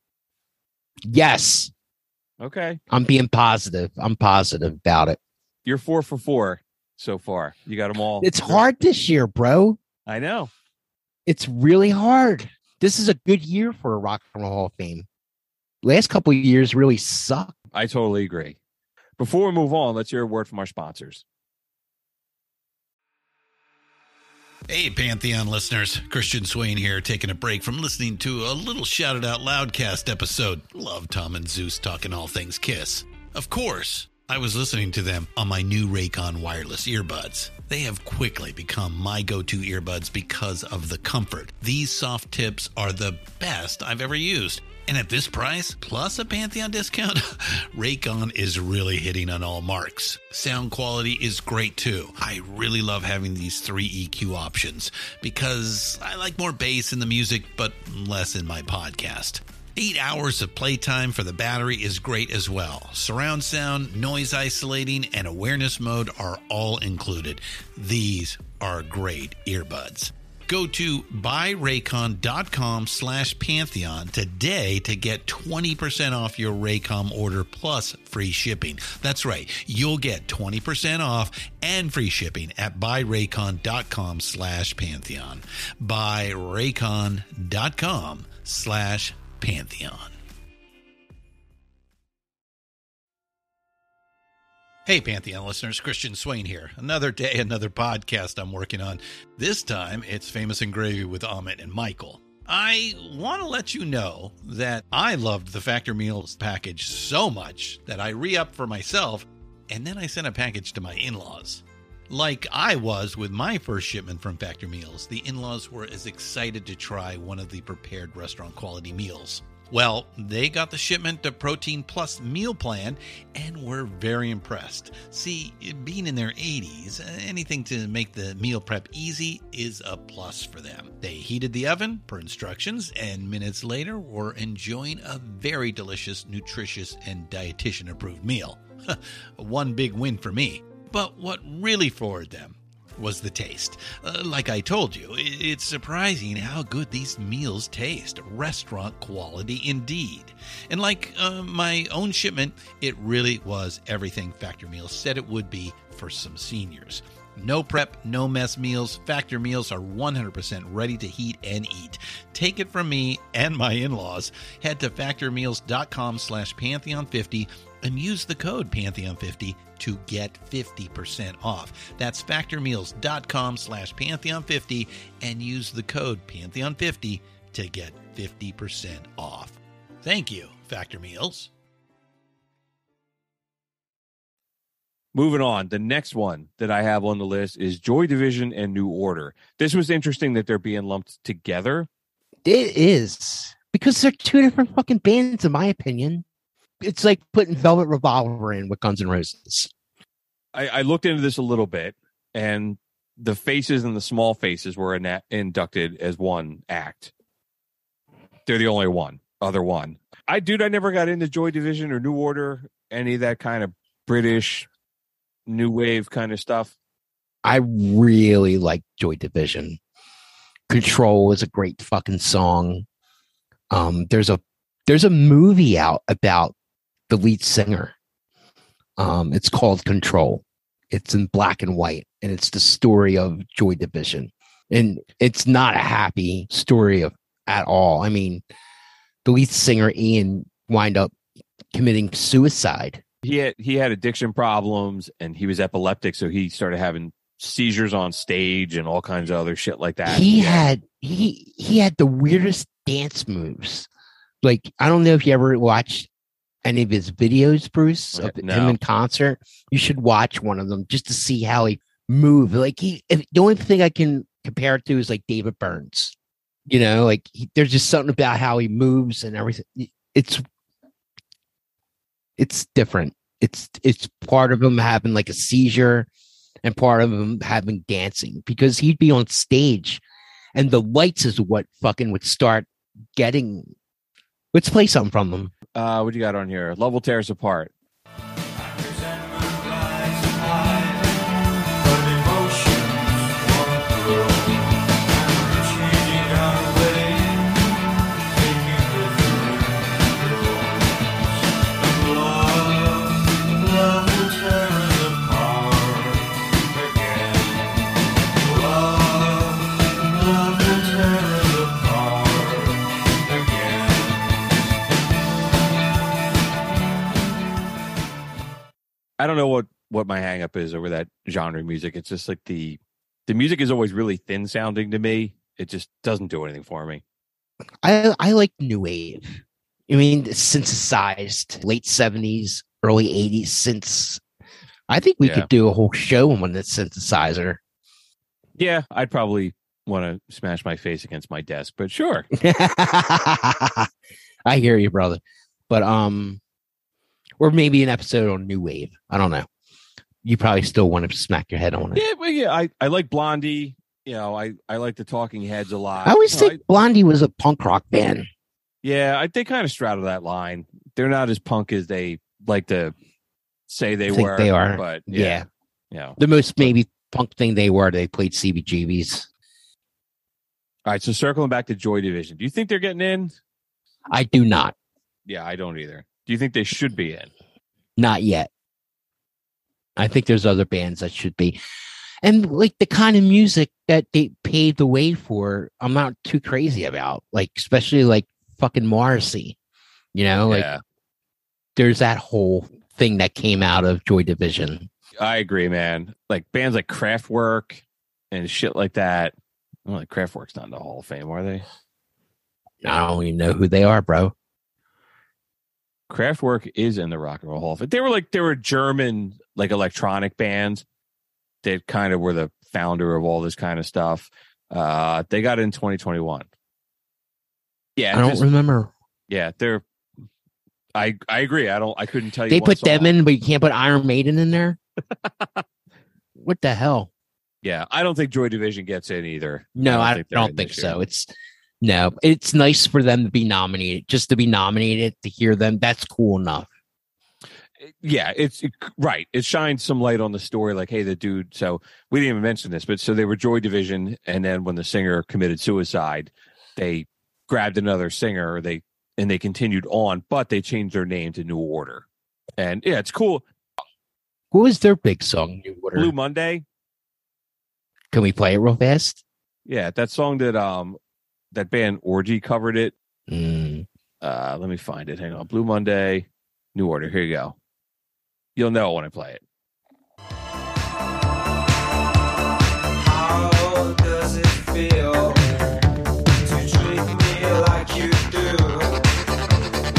[SPEAKER 4] Yes.
[SPEAKER 3] Okay.
[SPEAKER 4] I'm being positive. I'm positive about it.
[SPEAKER 3] You're 4 for 4 so far. You got them all.
[SPEAKER 4] It's hard this year, bro.
[SPEAKER 3] I know.
[SPEAKER 4] It's really hard. This is a good year for a Rock and Roll Hall of Fame. Last couple of years really sucked.
[SPEAKER 3] I totally agree. Before we move on, let's hear a word from our sponsors.
[SPEAKER 7] Hey, Pantheon listeners. Christian Swain here, taking a break from listening to a little Shout It Out Loudcast episode. Love Tom and Zeus talking all things Kiss. Of course, I was listening to them on my new Raycon wireless earbuds. They have quickly become my go-to earbuds because of the comfort. These soft tips are the best I've ever used. And at this price, plus a Pantheon discount, Raycon is really hitting on all marks. Sound quality is great too. I really love having these 3 EQ options because I like more bass in the music, but less in my podcast. 8 hours of playtime for the battery is great as well. Surround sound, noise isolating, and awareness mode are all included. These are great earbuds. Go to buyraycon.com/Pantheon today to get 20% off your Raycom order plus free shipping. That's right. You'll get 20% off and free shipping at buyraycon.com/Pantheon. buyraycon.com/Pantheon. Hey, Pantheon listeners, Christian Swain here. Another day, another podcast I'm working on. This time, it's Famous and Gravy with Amit and Michael. I want to let you know that I loved the Factor Meals package so much that I re-upped for myself, and then I sent a package to my in-laws. Like I was with my first shipment from Factor Meals, the in-laws were as excited to try one of the prepared restaurant quality meals. Well, they got the shipment to Protein Plus meal plan and were very impressed. See, being in their 80s, anything to make the meal prep easy is a plus for them. They heated the oven per instructions and minutes later were enjoying a very delicious, nutritious, and dietitian-approved meal. One big win for me. But what really floored them was the taste. Like I told you, it's surprising how good these meals taste. Restaurant quality indeed. And like my own shipment, it really was everything Factor Meals said it would be for some seniors. No prep, no mess meals. Factor Meals are 100% ready to heat and eat. Take it from me and my in-laws. Head to factormeals.com/Pantheon50 and use the code Pantheon50 to get 50% off. That's factormeals.com/Pantheon50 and use the code Pantheon50 to get 50% off. Thank you, Factor Meals.
[SPEAKER 3] Moving on, the next one that I have on the list is Joy Division and New Order. This was interesting that they're being lumped together.
[SPEAKER 4] It is, because they're two different fucking bands, in my opinion. It's like putting Velvet Revolver in with Guns N' Roses.
[SPEAKER 3] I looked into this a little bit, and the Faces and the Small Faces were inducted as one act. They're the only other one. I never got into Joy Division or New Order, any of that kind of British new wave kind of stuff.
[SPEAKER 4] I really like Joy Division. Control is a great fucking song. There's a movie out about the lead singer. It's called Control. It's in black and white, and it's the story of Joy Division. And it's not a happy story at all. I mean, the lead singer, Ian, wind up committing suicide.
[SPEAKER 3] He had addiction problems, and he was epileptic, so he started having seizures on stage and all kinds of other shit like that.
[SPEAKER 4] He had the weirdest dance moves. Like, I don't know if you ever watched any of his videos, Bruce, of him in concert. You should watch one of them just to see how he moved. Like, the only thing I can compare it to is like David Burns. You know, like there's just something about how he moves and everything. It's different. It's part of him having like a seizure and part of him having dancing, because he'd be on stage and the lights is what fucking would start getting. Let's play something from them.
[SPEAKER 3] What do you got on here? Love Will Tear Us Apart. I don't know what my hang up is over that genre of music. It's just like the music is always really thin sounding to me. It just doesn't do anything for me.
[SPEAKER 4] I like new wave. I mean, synthesized late 70s, early 80s synths. I think we could do a whole show on the synthesizer.
[SPEAKER 3] Yeah, I'd probably want to smash my face against my desk, but sure.
[SPEAKER 4] I hear you, brother. But or maybe an episode on new wave. I don't know. You probably still want to smack your head on it.
[SPEAKER 3] Yeah, well, yeah. I like Blondie. You know, I like the Talking Heads a lot.
[SPEAKER 4] I always think Blondie was a punk rock band.
[SPEAKER 3] Yeah, they kind of straddle that line. They're not as punk as they like to say they were.
[SPEAKER 4] They are,
[SPEAKER 3] but
[SPEAKER 4] yeah.
[SPEAKER 3] You know,
[SPEAKER 4] the most maybe punk thing they were. They played CBGBs.
[SPEAKER 3] All right, so circling back to Joy Division, do you think they're getting in?
[SPEAKER 4] I do not.
[SPEAKER 3] Yeah, I don't either. Do you think they should be in?
[SPEAKER 4] Not yet. I think there's other bands that should be. And like the kind of music that they paved the way for, I'm not too crazy about. Like, especially like fucking Morrissey. You know, like there's that whole thing that came out of Joy Division.
[SPEAKER 3] I agree, man. Like bands like Kraftwerk and shit like that. Well, like Kraftwerk's not in the Hall of Fame, are they?
[SPEAKER 4] I don't even know who they are, bro.
[SPEAKER 3] Kraftwerk is in the Rock and Roll Hall of Fame. They were German like electronic bands that kind of were the founder of all this kind of stuff. They got in 2021. Yeah,
[SPEAKER 4] I don't remember.
[SPEAKER 3] Yeah, they're. I agree. I couldn't tell you.
[SPEAKER 4] They put them in, but you can't put Iron Maiden in there. What the hell?
[SPEAKER 3] Yeah, I don't think Joy Division gets in either.
[SPEAKER 4] No, I don't think so. It's nice for them to be nominated. Just to be nominated, to hear them, that's cool enough.
[SPEAKER 3] Yeah, right. It shines some light on the story. Like, hey, the dude. So we didn't even mention this, but so they were Joy Division, and then when the singer committed suicide, they grabbed another singer. They continued on, but they changed their name to New Order. And yeah, it's cool.
[SPEAKER 4] What was their big song? New Order.
[SPEAKER 3] Blue Monday.
[SPEAKER 4] Can we play it real fast?
[SPEAKER 3] Yeah, that song that band Orgy covered it.
[SPEAKER 4] Let
[SPEAKER 3] me find it. Hang on. Blue Monday, New Order. Here you go. You'll know when I play it.
[SPEAKER 8] How does it feel to treat me like you do?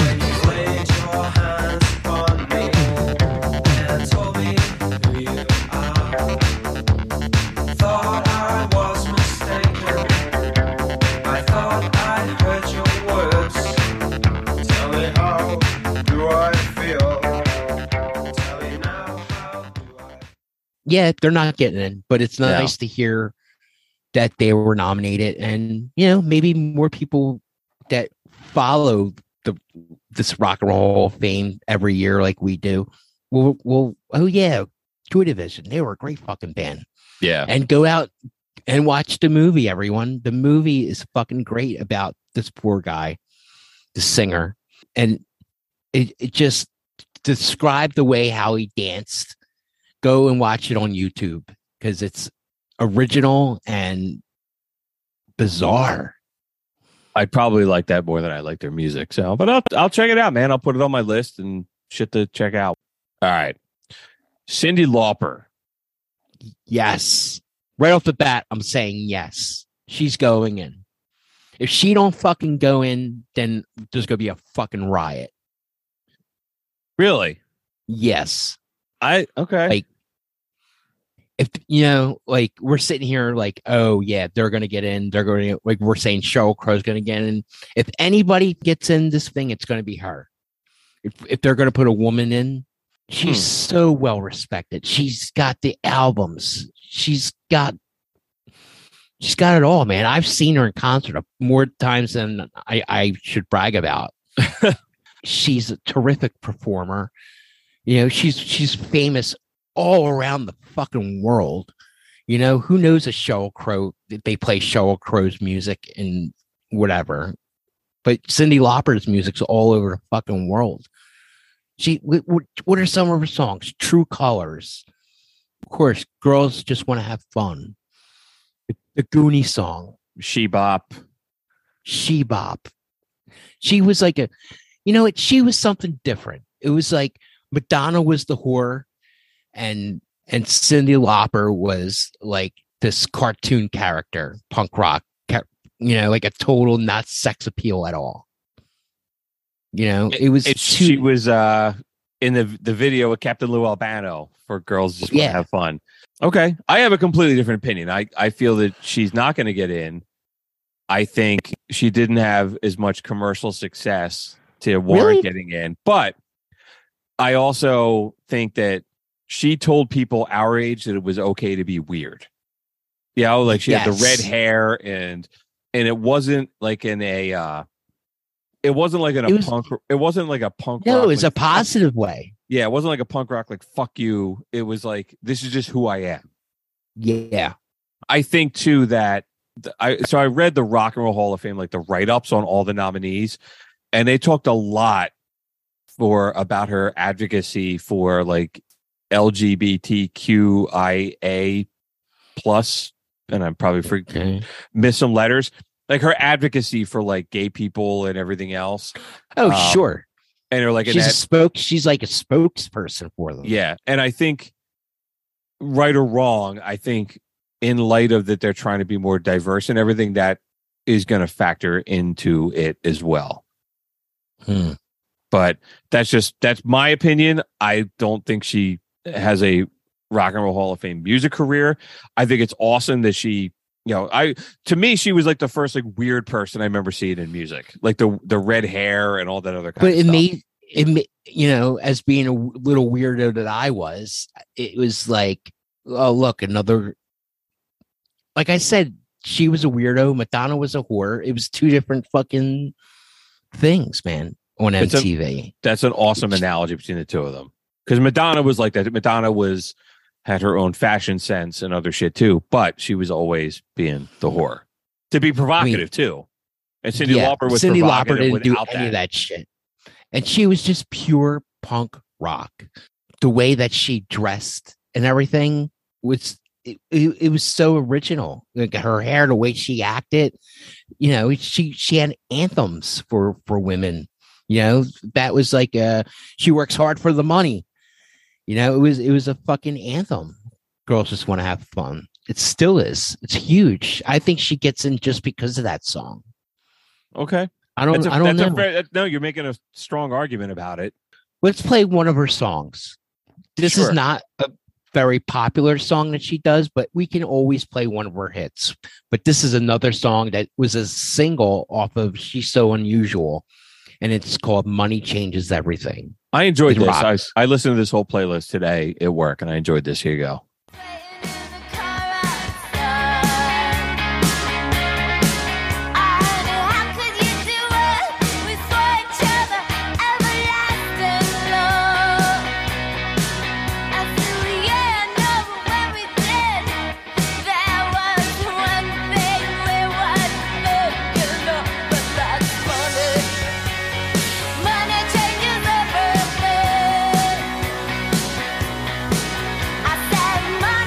[SPEAKER 4] yeah, they're not getting in, but it's nice to hear that they were nominated, and maybe more people that follow this Rock and Roll Hall of Fame every year like we do will oh yeah, Joy Division, they were a great fucking band.
[SPEAKER 3] Yeah.
[SPEAKER 4] And go out and watch the movie, everyone. The movie is fucking great about this poor guy, the singer, and it just described the way how he danced. Go and watch it on YouTube because it's original and bizarre.
[SPEAKER 3] I'd probably like that more than I like their music. So, but I'll check it out, man. I'll put it on my list and shit to check out. All right. Cyndi Lauper.
[SPEAKER 4] Yes. Right off the bat, I'm saying yes. She's going in. If she don't fucking go in, then there's going to be a fucking riot.
[SPEAKER 3] Really?
[SPEAKER 4] Yes.
[SPEAKER 3] Okay.
[SPEAKER 4] Like, if like we're sitting here like, oh yeah, they're gonna get in. They're going to, like, we're saying Sheryl Crow's gonna get in. If anybody gets in this thing, it's gonna be her. If they're gonna put a woman in, she's so well respected. She's got the albums. She's got it all, man. I've seen her in concert more times than I should brag about. She's a terrific performer. She's famous all around the fucking world. Who knows a Sheryl Crow? They play Sheryl Crow's music and whatever. But Cyndi Lauper's music's all over the fucking world. What are some of her songs? True Colors. Of course, Girls Just Want to Have Fun. The Goonie song.
[SPEAKER 3] She Bop.
[SPEAKER 4] She was like she was something different. It was like Madonna was the whore, and Cyndi Lauper was like this cartoon character, punk rock, like a total not sex appeal at all. It was.
[SPEAKER 3] She was in the video with Captain Lou Albano for Girls Just Want to Have Fun. Okay, I have a completely different opinion. I feel that she's not going to get in. I think she didn't have as much commercial success to warrant getting in, but I also think that she told people our age that it was okay to be weird. Like she had the red hair and it wasn't like it wasn't like a punk
[SPEAKER 4] no,
[SPEAKER 3] rock.
[SPEAKER 4] it was a positive way.
[SPEAKER 3] Yeah, it wasn't like a punk rock like fuck you. It was like, this is just who I am.
[SPEAKER 4] Yeah.
[SPEAKER 3] I think too that I read the Rock and Roll Hall of Fame, like the write-ups on all the nominees, and they talked a lot about her advocacy for like LGBTQIA plus, and I'm probably miss some letters, like her advocacy for like gay people and everything else.
[SPEAKER 4] Oh, sure.
[SPEAKER 3] And they're like,
[SPEAKER 4] she's like a spokesperson for them.
[SPEAKER 3] Yeah. And I think, right or wrong, I think in light of that, they're trying to be more diverse and everything, that is going to factor into it as well. But that's my opinion. I don't think she has a Rock and Roll Hall of Fame music career. I think it's awesome that she, to me, she was like the first like weird person I remember seeing in music, like the red hair and all that other kind of stuff. But it made,
[SPEAKER 4] as being a little weirdo that I was, it was like, oh, look, another, like I said, she was a weirdo. Madonna was a whore. It was two different fucking things, man, on MTV.
[SPEAKER 3] That's an awesome analogy between the two of them. Because Madonna was like that. Madonna had her own fashion sense and other shit too, but she was always being the whore. To be provocative too. And Cyndi Lauper was
[SPEAKER 4] Cyndi
[SPEAKER 3] provocative
[SPEAKER 4] Lauper didn't do
[SPEAKER 3] without
[SPEAKER 4] any of that shit. And she was just pure punk rock. The way that she dressed and everything was it was so original. Like her hair, the way she acted, she had anthems for women. That was like she works hard for the money. It was a fucking anthem. Girls Just Want to Have Fun. It still is. It's huge. I think she gets in just because of that song.
[SPEAKER 3] Okay.
[SPEAKER 4] I don't know.
[SPEAKER 3] No, you're making a strong argument about it.
[SPEAKER 4] Let's play one of her songs. This is not a very popular song that she does, but we can always play one of her hits. But this is another song that was a single off of She's So Unusual, and it's called Money Changes Everything.
[SPEAKER 3] I enjoyed this. I listened to this whole playlist today at work, and I enjoyed this. Here you go.
[SPEAKER 5] Waiting in the car outside. Honey, how could you do it? We saw each other everlasting love. I said, yeah, I know, but when we did, there was one thing we weren't making up. But that's funny. Money changes everything. I said,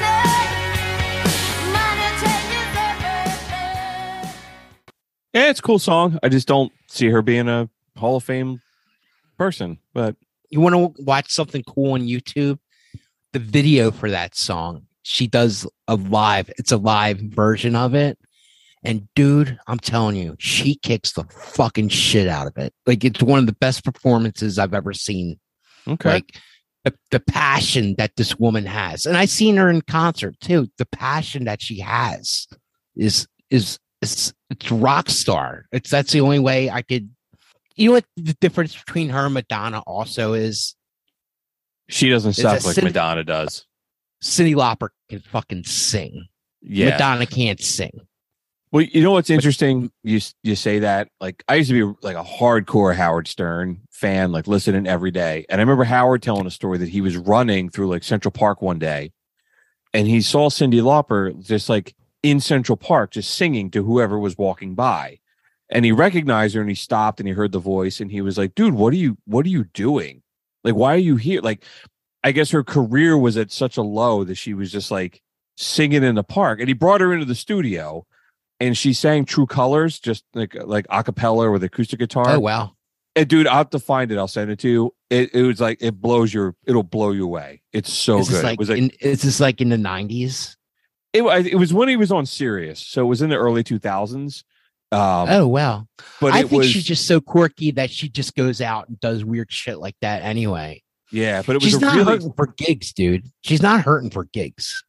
[SPEAKER 5] money changes everything.
[SPEAKER 3] Yeah, it's a cool song. I just don't see her being a Hall of Fame person. But
[SPEAKER 4] You want to watch something cool on YouTube? The video for that song, she does it's a live version of it. And dude, I'm telling you, she kicks the fucking shit out of it. Like, it's one of the best performances I've ever seen.
[SPEAKER 3] okay.
[SPEAKER 4] Like the passion that this woman has. And I've seen her in concert too. The passion that she has is it's rock star. That's the only way I could. You know what the difference between her and Madonna also is?
[SPEAKER 3] She doesn't suck
[SPEAKER 4] that
[SPEAKER 3] like
[SPEAKER 4] Cyndi-
[SPEAKER 3] Madonna does.
[SPEAKER 4] Cyndi Lauper can fucking sing.
[SPEAKER 3] Yeah.
[SPEAKER 4] Madonna can't sing.
[SPEAKER 3] Well, you know what's interesting? You say that. Like, I used to be like a hardcore Howard Stern fan, like listening every day. And I remember Howard telling a story that he was running through like Central Park one day, and he saw Cyndi Lauper just like in Central Park, just singing to whoever was walking by. And he recognized her, and he stopped, and he heard the voice, and he was like, "Dude, what are you doing? Like, why are you here?" Like, I guess her career was at such a low that she was just like singing in the park. And he brought her into the studio, and she sang True Colors, just like a cappella with acoustic guitar.
[SPEAKER 4] Oh wow.
[SPEAKER 3] And dude, I'll have to find it. I'll send it to you. It was like it'll blow you away. It's so
[SPEAKER 4] Is this
[SPEAKER 3] good.
[SPEAKER 4] like
[SPEAKER 3] It was like
[SPEAKER 4] is this like in the 90s?
[SPEAKER 3] it was when he was on Sirius, so it was in the early 2000s.
[SPEAKER 4] Oh wow.
[SPEAKER 3] But
[SPEAKER 4] I
[SPEAKER 3] it
[SPEAKER 4] think
[SPEAKER 3] was
[SPEAKER 4] she's just so quirky that she just goes out and does weird shit like that anyway.
[SPEAKER 3] yeah, but it was
[SPEAKER 4] She's
[SPEAKER 3] a
[SPEAKER 4] not
[SPEAKER 3] really
[SPEAKER 4] hurting for gigs, dude. She's not hurting for gigs.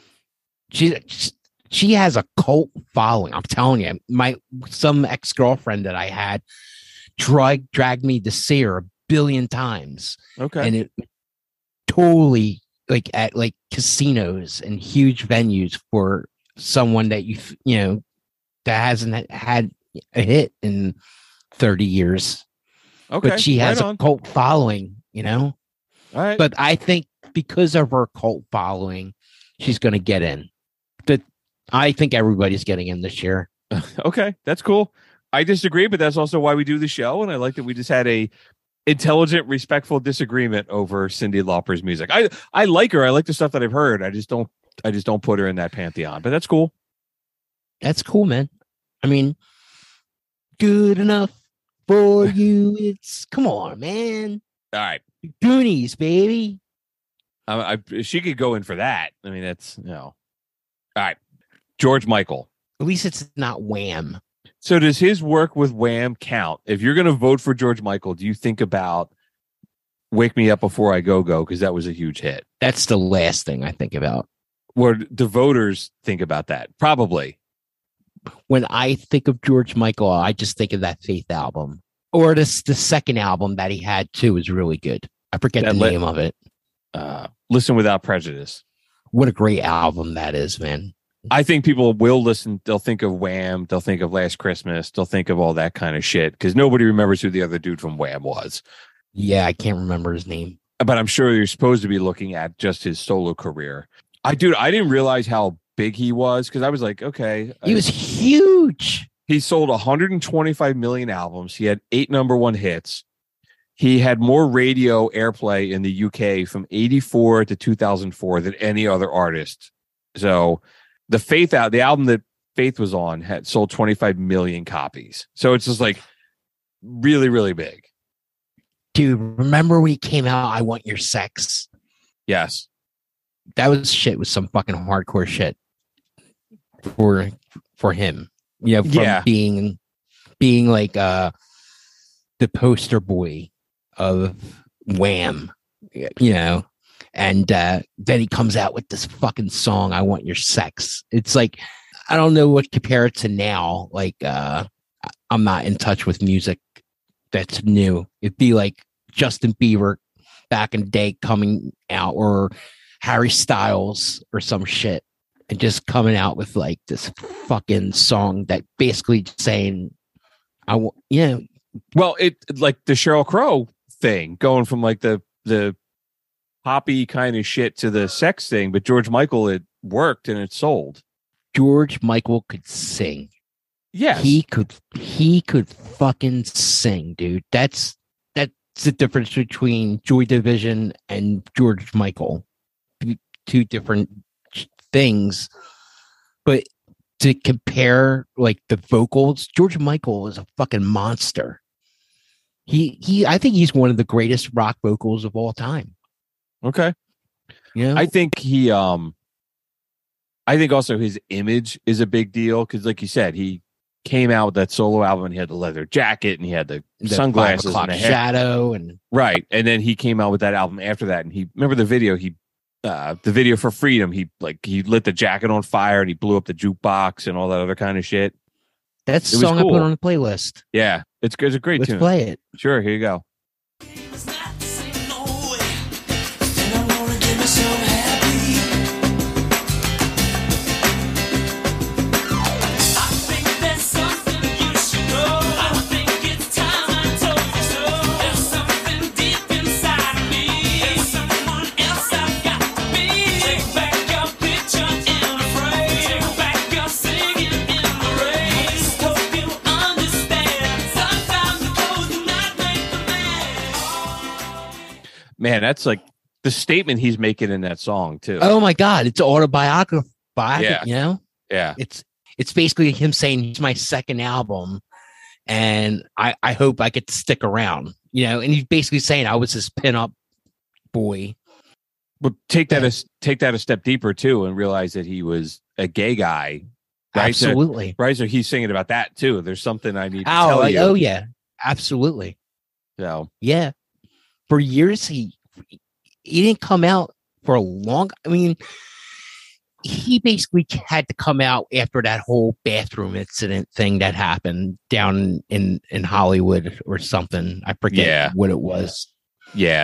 [SPEAKER 4] She has a cult following. I'm telling you, some ex-girlfriend that I had dragged me to see her a billion times,
[SPEAKER 3] okay.
[SPEAKER 4] and it totally like at like casinos and huge venues for someone that you know that hasn't had a hit in 30 years.
[SPEAKER 3] Okay,
[SPEAKER 4] But she has
[SPEAKER 3] right on.
[SPEAKER 4] a cult following, you know.
[SPEAKER 3] All right.
[SPEAKER 4] But I think because of her cult following, she's going to get in. I think everybody's getting in this year.
[SPEAKER 3] Okay, that's cool. I disagree, but that's also why we do the show, and I like that we just had a intelligent, respectful disagreement over Cyndi Lauper's music. I like her. I like the stuff that I've heard. I just don't put her in that pantheon. But that's cool.
[SPEAKER 4] That's cool, man. I mean, good enough for you. It's come on, man.
[SPEAKER 3] All right.
[SPEAKER 4] Goonies, baby.
[SPEAKER 3] She could go in for that. I mean, that's All right. George Michael.
[SPEAKER 4] At least it's not Wham.
[SPEAKER 3] So does his work with Wham count? If you're going to vote for George Michael, do you think about Wake Me Up Before I Go Go? Because that was a huge hit.
[SPEAKER 4] That's the last thing I think about.
[SPEAKER 3] Or do voters think about that? Probably.
[SPEAKER 4] When I think of George Michael, I just think of that Faith album. Or the second album that he had too is really good. I forget the name of it.
[SPEAKER 3] Listen Without Prejudice.
[SPEAKER 4] What a great album that is, man.
[SPEAKER 3] I think people will listen. They'll think of Wham. They'll think of Last Christmas. They'll think of all that kind of shit because nobody remembers who the other dude from Wham was.
[SPEAKER 4] Yeah, I can't remember his name.
[SPEAKER 3] But I'm sure you're supposed to be looking at just his solo career. I didn't realize how big he was because I was like, okay.
[SPEAKER 4] He was huge.
[SPEAKER 3] He sold 125 million albums. He had 8 number 1 hits. He had more radio airplay in the UK from 84 to 2004 than any other artist. So the album that Faith was on had sold 25 million copies. So it's just like really, really big.
[SPEAKER 4] Dude, remember when he came out, I Want Your Sex?
[SPEAKER 3] Yes.
[SPEAKER 4] That was shit with some fucking hardcore shit for him. You know, from being like the poster boy of Wham, you know, and then he comes out with this fucking song, I Want Your Sex. It's like, I don't know what to compare it to now. Like, I'm not in touch with music that's new. It'd be like Justin Bieber back in the day coming out, or Harry Styles or some shit and just coming out with like this fucking song that basically saying,
[SPEAKER 3] Well, it like the Sheryl Crow thing, going from like the poppy kind of shit to the sex thing, but George Michael, it worked and it sold.
[SPEAKER 4] George Michael could sing.
[SPEAKER 3] Yes.
[SPEAKER 4] He could fucking sing, dude. That's the difference between Joy Division and George Michael. Two different things. But to compare like the vocals, George Michael is a fucking monster. I think he's one of the greatest rock vocals of all time.
[SPEAKER 3] Okay.
[SPEAKER 4] Yeah.
[SPEAKER 3] I think I think also his image is a big deal because, like you said, he came out with that solo album and he had the leather jacket and he had the sunglasses and the hair.
[SPEAKER 4] Shadow and
[SPEAKER 3] right. And then he came out with that album after that, and he remember the video. The video for Freedom. He lit the jacket on fire and he blew up the jukebox and all that other kind of shit.
[SPEAKER 4] That's the song cool. I put on the playlist.
[SPEAKER 3] Yeah, it's good. It's a great tune.
[SPEAKER 4] Let's play it.
[SPEAKER 3] Sure, here you go. Man, that's like the statement he's making in that song too.
[SPEAKER 4] Oh my God, it's autobiographical.
[SPEAKER 3] Yeah.
[SPEAKER 4] You know,
[SPEAKER 3] yeah.
[SPEAKER 4] It's basically him saying it's my second album, and I hope I get to stick around. You know, and he's basically saying I was this pinup boy.
[SPEAKER 3] But take that a step deeper too, and realize that he was a gay guy. Right?
[SPEAKER 4] Absolutely.
[SPEAKER 3] Right. So he's singing about that too. There's something I need to tell you.
[SPEAKER 4] Oh yeah, absolutely.
[SPEAKER 3] So
[SPEAKER 4] yeah. For years, he didn't come out for a long. I mean, he basically had to come out after that whole bathroom incident thing that happened down in Hollywood or something. I forget what it was.
[SPEAKER 3] Yeah,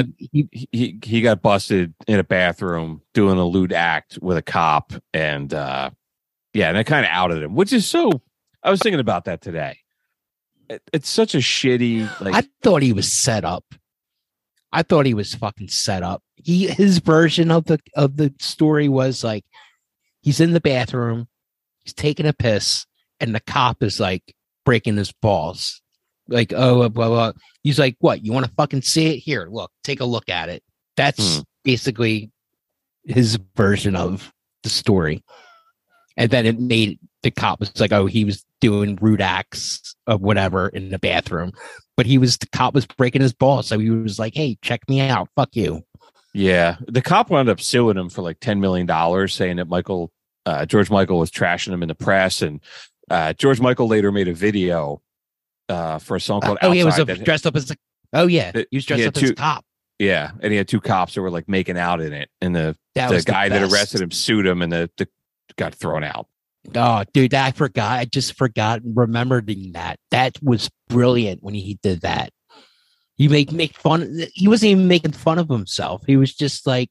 [SPEAKER 3] he got busted in a bathroom doing a lewd act with a cop, and and that kind of outed him, which is so. I was thinking about that today. It's such a shitty. Like,
[SPEAKER 4] I thought he was set up. I thought he was fucking set up. His version of the story was like he's in the bathroom, he's taking a piss, and the cop is like breaking his balls. Like, oh, blah, blah. He's like, what? You want to fucking see it? Here, look, take a look at it. That's basically his version of the story. And then it made the cop was like, oh, he was doing rude acts of whatever in the bathroom. But the cop was breaking his balls. So he was like, hey, check me out. Fuck you.
[SPEAKER 3] Yeah. The cop wound up suing him for like $10 million, saying that George Michael was trashing him in the press. And George Michael later made a video for a song called Outside.
[SPEAKER 4] He was dressed up as he was dressed up as a cop.
[SPEAKER 3] Yeah. And he had two cops that were like making out in it. And the guy that arrested him sued him, and the got thrown out.
[SPEAKER 4] Oh, dude, I forgot. I just forgot remembering that. That was brilliant when he did that. He make fun. He wasn't even making fun of himself. He was just like,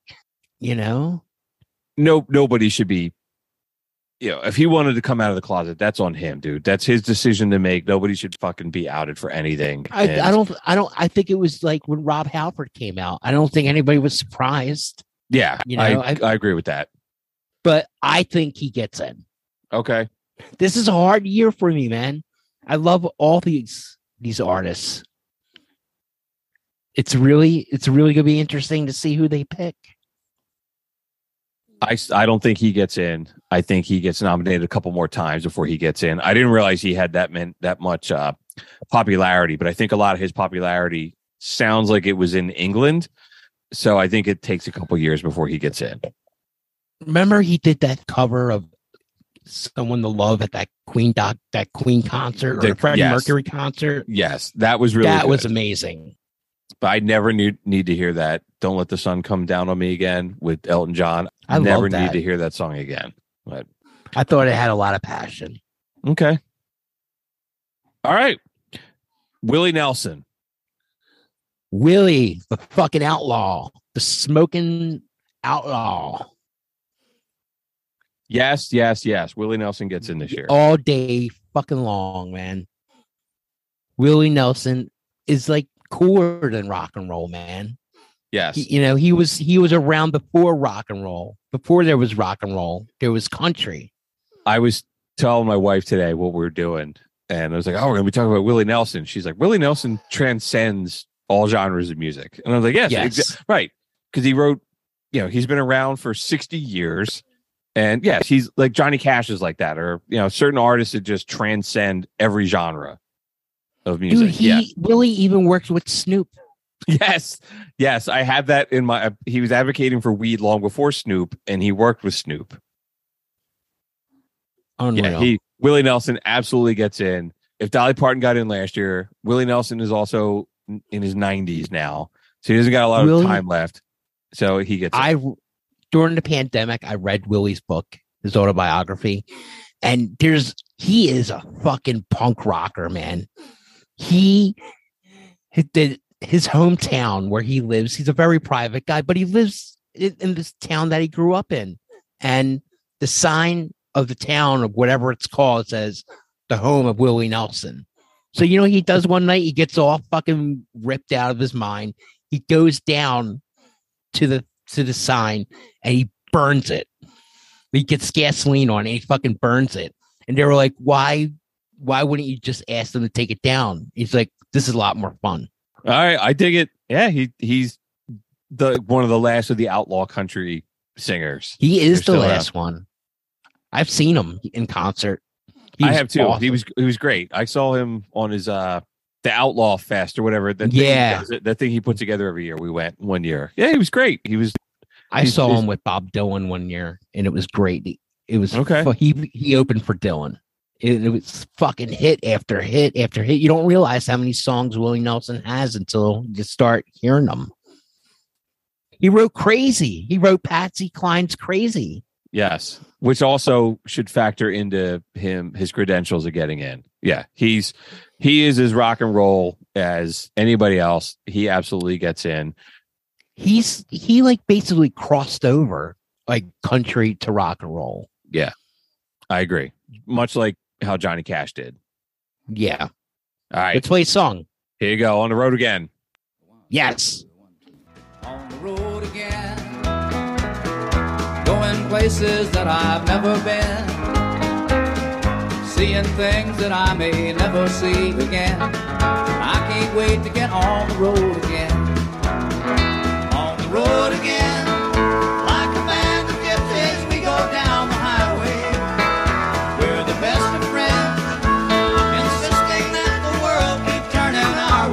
[SPEAKER 3] nobody should be. If he wanted to come out of the closet, that's on him, dude. That's his decision to make. Nobody should fucking be outed for anything.
[SPEAKER 4] I think it was like when Rob Halford came out. I don't think anybody was surprised.
[SPEAKER 3] Yeah, I agree with that.
[SPEAKER 4] But I think he gets in.
[SPEAKER 3] Okay.
[SPEAKER 4] This is a hard year for me, man. I love all these artists. It's really going to be interesting to see who they pick.
[SPEAKER 3] I don't think he gets in. I think he gets nominated a couple more times before he gets in. I didn't realize he had that much popularity, but I think a lot of his popularity sounds like it was in England. So I think it takes a couple years before he gets in.
[SPEAKER 4] Remember, he did that cover of Someone to Love at that Queen concert, or the Freddie Mercury concert.
[SPEAKER 3] Yes, that was really good.
[SPEAKER 4] Was amazing.
[SPEAKER 3] But I never need to hear that. Don't Let the Sun Come Down on Me Again with Elton John.
[SPEAKER 4] I
[SPEAKER 3] never
[SPEAKER 4] love that.
[SPEAKER 3] need to hear that song again. But
[SPEAKER 4] I thought it had a lot of passion.
[SPEAKER 3] Okay. All right. Willie Nelson.
[SPEAKER 4] Willie, the fucking outlaw, the smoking Outlaw.
[SPEAKER 3] Yes. Willie Nelson gets in this year.
[SPEAKER 4] All day fucking long, man. Willie Nelson is like cooler than rock and roll, man.
[SPEAKER 3] Yes.
[SPEAKER 4] He was around before rock and roll. Before there was rock and roll, there was country.
[SPEAKER 3] I was telling my wife today what we were doing, and I was like, "Oh, we're going to be talking about Willie Nelson." She's like, "Willie Nelson transcends all genres of music," and I was like, "Yes. Right," because he wrote. He's been around for 60 years, and yes, he's like Johnny Cash is like that, or certain artists that just transcend every genre of music.
[SPEAKER 4] Dude, Willie even worked with Snoop.
[SPEAKER 3] Yes, I have that in my. He was advocating for weed long before Snoop, and he worked with Snoop.
[SPEAKER 4] Unreal.
[SPEAKER 3] Yeah, Willie Nelson absolutely gets in. If Dolly Parton got in last year, Willie Nelson is also in his 90s now, so he doesn't got a lot of time left. So he gets in.
[SPEAKER 4] During the pandemic, I read Willie's book, his autobiography, and he is a fucking punk rocker, man. His hometown where he lives, he's a very private guy, but he lives in this town that he grew up in, and the sign of the town of whatever it's called says the home of Willie Nelson. So he does one night, he gets all fucking ripped out of his mind. He goes down to the sign and he burns it. He gets gasoline on it and he fucking burns it. And they were like, why wouldn't you just ask them to take it down? He's like, this is a lot more fun.
[SPEAKER 3] All right, I dig it. Yeah, he's one of the last of the outlaw country singers.
[SPEAKER 4] He is the last one. I've seen him in concert.
[SPEAKER 3] I have too. Awesome. He was great. I saw him on his the Outlaw Fest or whatever. That thing he put together every year. We went one year. Yeah, he was great. I
[SPEAKER 4] saw him with Bob Dylan one year, and it was great. It was
[SPEAKER 3] okay.
[SPEAKER 4] He opened for Dylan. It was fucking hit after hit after hit. You don't realize how many songs Willie Nelson has until you start hearing them. He wrote Crazy. He wrote Patsy Cline's Crazy.
[SPEAKER 3] Yes, which also should factor into his credentials of getting in. Yeah, he is as rock and roll as anybody else. He absolutely gets in.
[SPEAKER 4] He like basically crossed over like country to rock and roll.
[SPEAKER 3] Yeah, I agree. Much like how Johnny Cash did.
[SPEAKER 4] Yeah.
[SPEAKER 3] All right.
[SPEAKER 4] Let's play a song.
[SPEAKER 3] Here you go. On the road again.
[SPEAKER 4] Yes.
[SPEAKER 8] On the road again. Going places that I've never been. Seeing things that I may never see again. I can't wait to get on the road again. On the road again. Like a band of gypsies, we go down the highway. We're the best of friends, insisting that the world keep turning our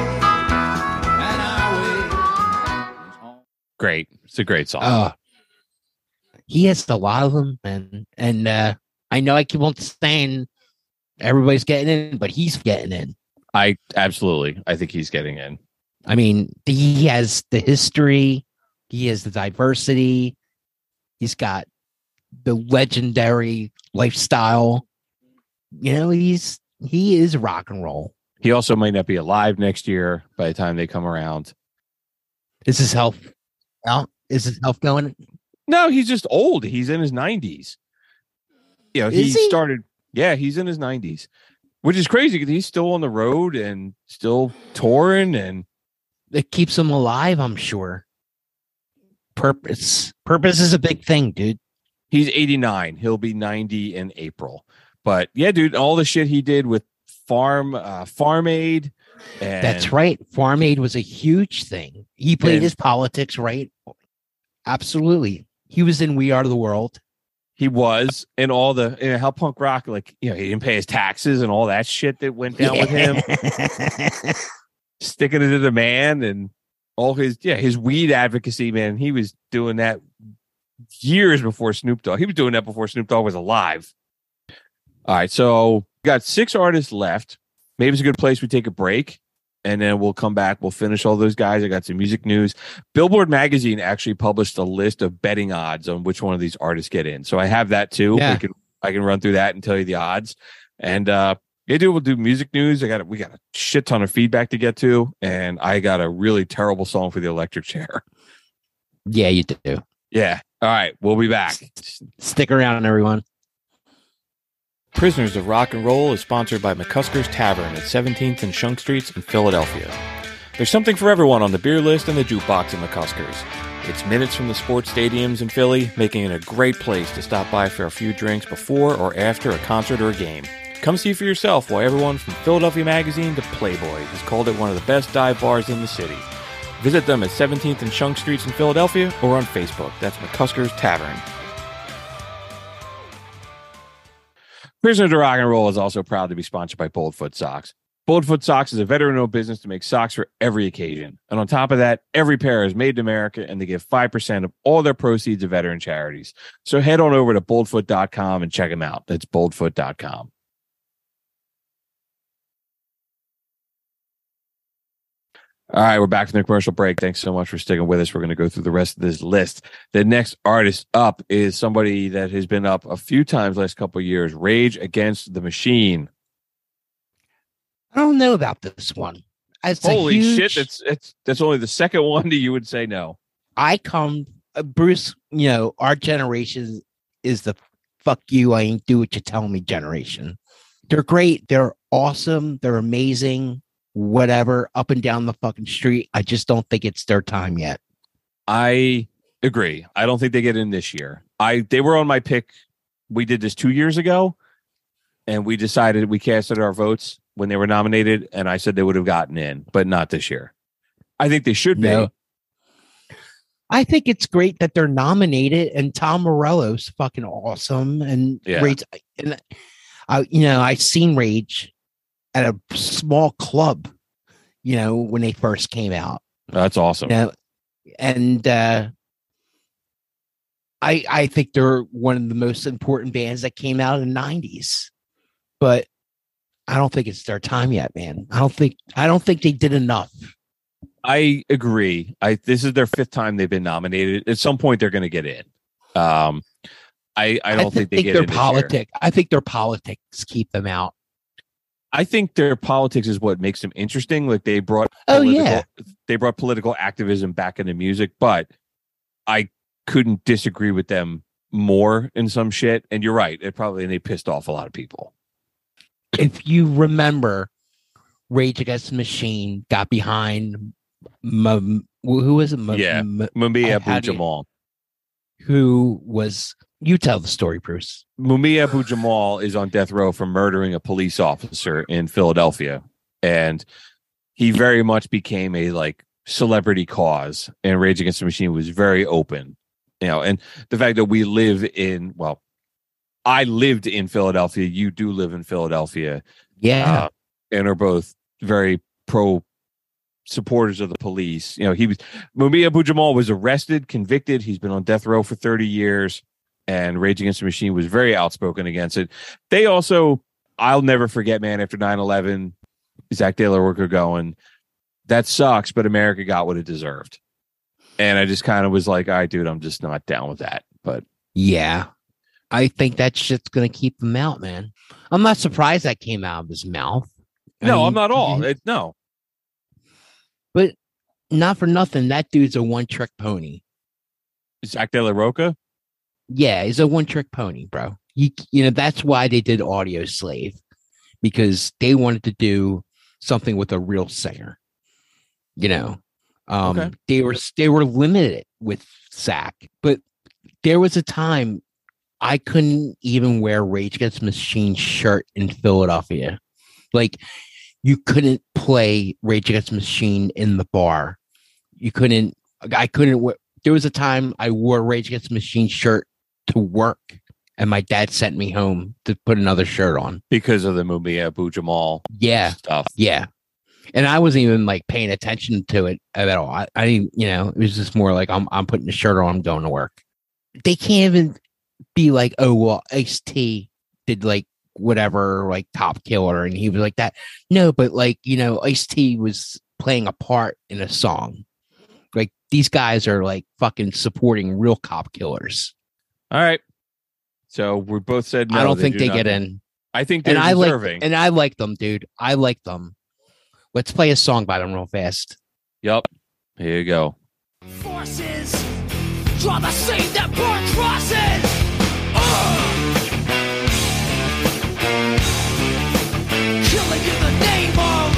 [SPEAKER 8] way. And our way is home.
[SPEAKER 3] Great. It's a great song.
[SPEAKER 4] He has a lot of them, and I know I keep on saying everybody's getting in, but he's getting in.
[SPEAKER 3] I think he's getting in.
[SPEAKER 4] I mean, he has the history, he has the diversity, he's got the legendary lifestyle. He is rock and roll.
[SPEAKER 3] He also might not be alive next year by the time they come around.
[SPEAKER 4] Is his health out? Is his health going?
[SPEAKER 3] No, he's just old. He's in his 90s. He started. Yeah, he's in his 90s, which is crazy because he's still on the road and still touring, and
[SPEAKER 4] it keeps him alive, I'm sure. Purpose is a big thing, dude.
[SPEAKER 3] He's 89. He'll be 90 in April. But yeah, dude, all the shit he did with Farm Aid. And
[SPEAKER 4] that's right. Farm Aid was a huge thing. He played his politics right. Absolutely. He was in We Are the World.
[SPEAKER 3] He was, and all the how punk rock, he didn't pay his taxes and all that shit that went down with him. Sticking it to the man and all his weed advocacy, man. He was doing that years before Snoop Dogg. He was doing that before Snoop Dogg was alive. All right, so we got 6 artists left. Maybe it's a good place we take a break, and then we'll come back. We'll finish all those guys. I got some music news. Billboard magazine actually published a list of betting odds on which one of these artists get in. So I have that too.
[SPEAKER 4] Yeah.
[SPEAKER 3] I can run through that and tell you the odds. And we'll do music news. We got a shit ton of feedback to get to, and I got a really terrible song for the electric chair.
[SPEAKER 4] Yeah, you do.
[SPEAKER 3] Yeah. All right. We'll be back.
[SPEAKER 4] Stick around, everyone.
[SPEAKER 9] Prisoners of Rock and Roll is sponsored by McCusker's Tavern at 17th and Shunk Streets in Philadelphia. There's something for everyone on the beer list and the jukebox at McCusker's. It's minutes from the sports stadiums in Philly, making it a great place to stop by for a few drinks before or after a concert or a game. Come see for yourself why everyone from Philadelphia Magazine to Playboy has called it one of the best dive bars in the city. Visit them at 17th and Shunk Streets in Philadelphia or on Facebook. That's McCusker's Tavern.
[SPEAKER 3] Prisoners of Rock and Roll is also proud to be sponsored by Boldfoot Socks. Boldfoot Socks is a veteran-owned business to make socks for every occasion. And on top of that, every pair is made in America, and they give 5% of all their proceeds to veteran charities. So head on over to boldfoot.com and check them out. That's boldfoot.com. All right, we're back from the commercial break. Thanks so much for sticking with us. We're going to go through the rest of this list. The next artist up is somebody that has been up a few times last couple of years, Rage Against the Machine.
[SPEAKER 4] I don't know about this one.
[SPEAKER 3] Holy shit, that's only the second one that you would say no.
[SPEAKER 4] Bruce, our generation is the fuck you, I ain't do what you tell me generation. They're great. They're awesome. They're amazing. Whatever, up and down the fucking street. I just don't think it's their time yet.
[SPEAKER 3] I agree. I don't think they get in this year. They were on my pick. We did this 2 years ago, and we casted our votes when they were nominated, and I said they would have gotten in, but not this year. I think they should be.
[SPEAKER 4] No. I think it's great that they're nominated, and Tom Morello's fucking awesome. And Rage, and I seen Rage at a small club, when they first came out.
[SPEAKER 3] That's awesome.
[SPEAKER 4] And I think they're one of the most important bands that came out in the 90s. But I don't think it's their time yet, man. I don't think they did enough.
[SPEAKER 3] I agree. This is their fifth time they've been nominated. At some point, they're going to get in. I don't think they get
[SPEAKER 4] their
[SPEAKER 3] in.
[SPEAKER 4] I think their politics keep them out.
[SPEAKER 3] I think their politics is what makes them interesting. Like they brought political activism back into music, but I couldn't disagree with them more in some shit. And you're right. They pissed off a lot of people.
[SPEAKER 4] If you remember, Rage Against the Machine got behind who was it?
[SPEAKER 3] Mumia Abu-Jamal.
[SPEAKER 4] Who was... You tell the story, Bruce.
[SPEAKER 3] Mumia Abu-Jamal is on death row for murdering a police officer in Philadelphia. And he very much became a celebrity cause. And Rage Against the Machine was very open. And the fact that I lived in Philadelphia. You do live in Philadelphia.
[SPEAKER 4] Yeah.
[SPEAKER 3] And are both very pro supporters of the police. Mumia Abu-Jamal was arrested, convicted. He's been on death row for 30 years. And Rage Against the Machine was very outspoken against it. They also, I'll never forget, man, after 9/11, Zach De La Rocha going, that sucks, but America got what it deserved. And I just kind of was like, all right, dude, I'm just not down with that. But
[SPEAKER 4] yeah, I think that shit's going to keep him out, man. I'm not surprised that came out of his mouth.
[SPEAKER 3] I'm not all. No.
[SPEAKER 4] But not for nothing, that dude's a one-trick pony.
[SPEAKER 3] Zach De La Rocha?
[SPEAKER 4] Yeah, he's a one-trick pony, bro. That's why they did Audio Slave, because they wanted to do something with a real singer. Okay. They were limited with Zach, but there was a time I couldn't even wear Rage Against the Machine shirt in Philadelphia. You couldn't play Rage Against the Machine in the bar. I couldn't wear. There was a time I wore Rage Against the Machine shirt to work, and my dad sent me home to put another shirt on
[SPEAKER 3] because of the Mumia Abu-Jamal stuff.
[SPEAKER 4] Yeah, and I wasn't even paying attention to it at all. I didn't, it was just more like I'm putting a shirt on, I'm going to work. They can't even be like, oh well, Ice-T did whatever, Top Killer, and he was like that. No, but Ice-T was playing a part in a song. These guys are fucking supporting real cop killers.
[SPEAKER 3] All right. So we both said no.
[SPEAKER 4] I don't think they get in.
[SPEAKER 3] I think they're deserving.
[SPEAKER 4] And I like them, dude. I like them. Let's play a song by them real fast.
[SPEAKER 3] Yep. Here you go.
[SPEAKER 6] Forces draw the scene that burn crosses. Killing in the name of.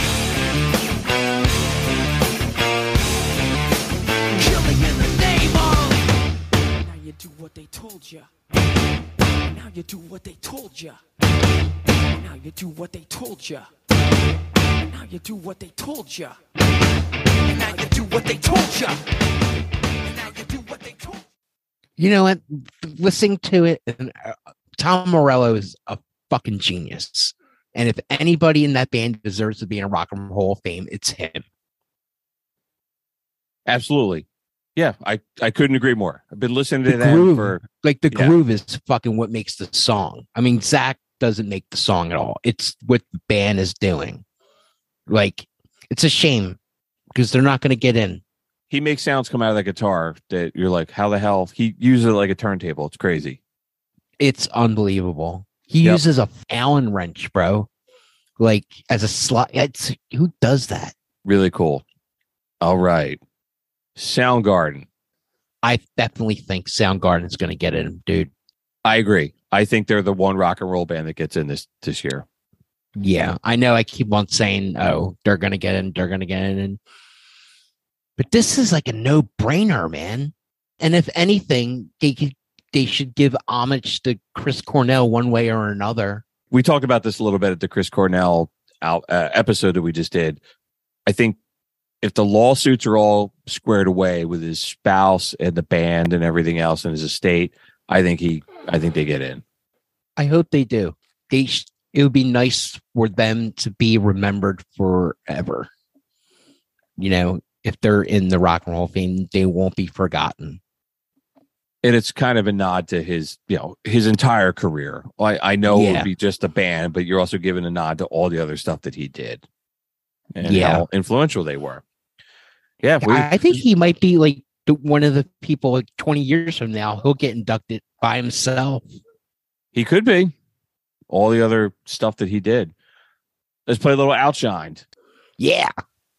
[SPEAKER 6] Killing in the name of. Now you do what they told you. Now you do what they told you. Now you do what they told you. Now you do what they told you. Now you do what they told you. Now you do what they told you.
[SPEAKER 4] You know what? Listening to it, Tom Morello is a fucking genius. And if anybody in that band deserves to be in a Rock and Roll Hall of Fame, it's him.
[SPEAKER 3] Absolutely. Yeah, I couldn't agree more. I've been listening to them
[SPEAKER 4] groove,
[SPEAKER 3] for
[SPEAKER 4] groove is fucking what makes the song. I mean, Zach doesn't make the song at all. It's what the band is doing. Like, it's a shame because they're not going to get in.
[SPEAKER 3] He makes sounds come out of that guitar that you're like, how the hell? He uses it like a turntable. It's crazy.
[SPEAKER 4] It's unbelievable. He uses a Allen wrench, bro. Like as a slot. Who does that?
[SPEAKER 3] Really cool. All right. Soundgarden.
[SPEAKER 4] I definitely think Soundgarden's going to get in, dude.
[SPEAKER 3] I agree. I think they're the one rock and roll band that gets in this year.
[SPEAKER 4] Yeah, I know. I keep on saying, "Oh, they're going to get in. They're going to get in." But this is like a no-brainer, man. And if anything, they should give homage to Chris Cornell one way or another.
[SPEAKER 3] We talked about this a little bit at the Chris Cornell episode that we just did. I think if the lawsuits are all squared away with his spouse and the band and everything else in his estate, I think they get in.
[SPEAKER 4] I hope they do. It would be nice for them to be remembered forever. You know, if they're in the Rock and Roll Fame, they won't be forgotten.
[SPEAKER 3] And it's kind of a nod to his entire career. I know it would be just a band, but you're also giving a nod to all the other stuff that he did and how influential they were. Yeah,
[SPEAKER 4] I think he might be like one of the people like 20 years from now, he'll get inducted by himself.
[SPEAKER 3] He could be. All the other stuff that he did. Let's play a little Outshined.
[SPEAKER 4] Yeah.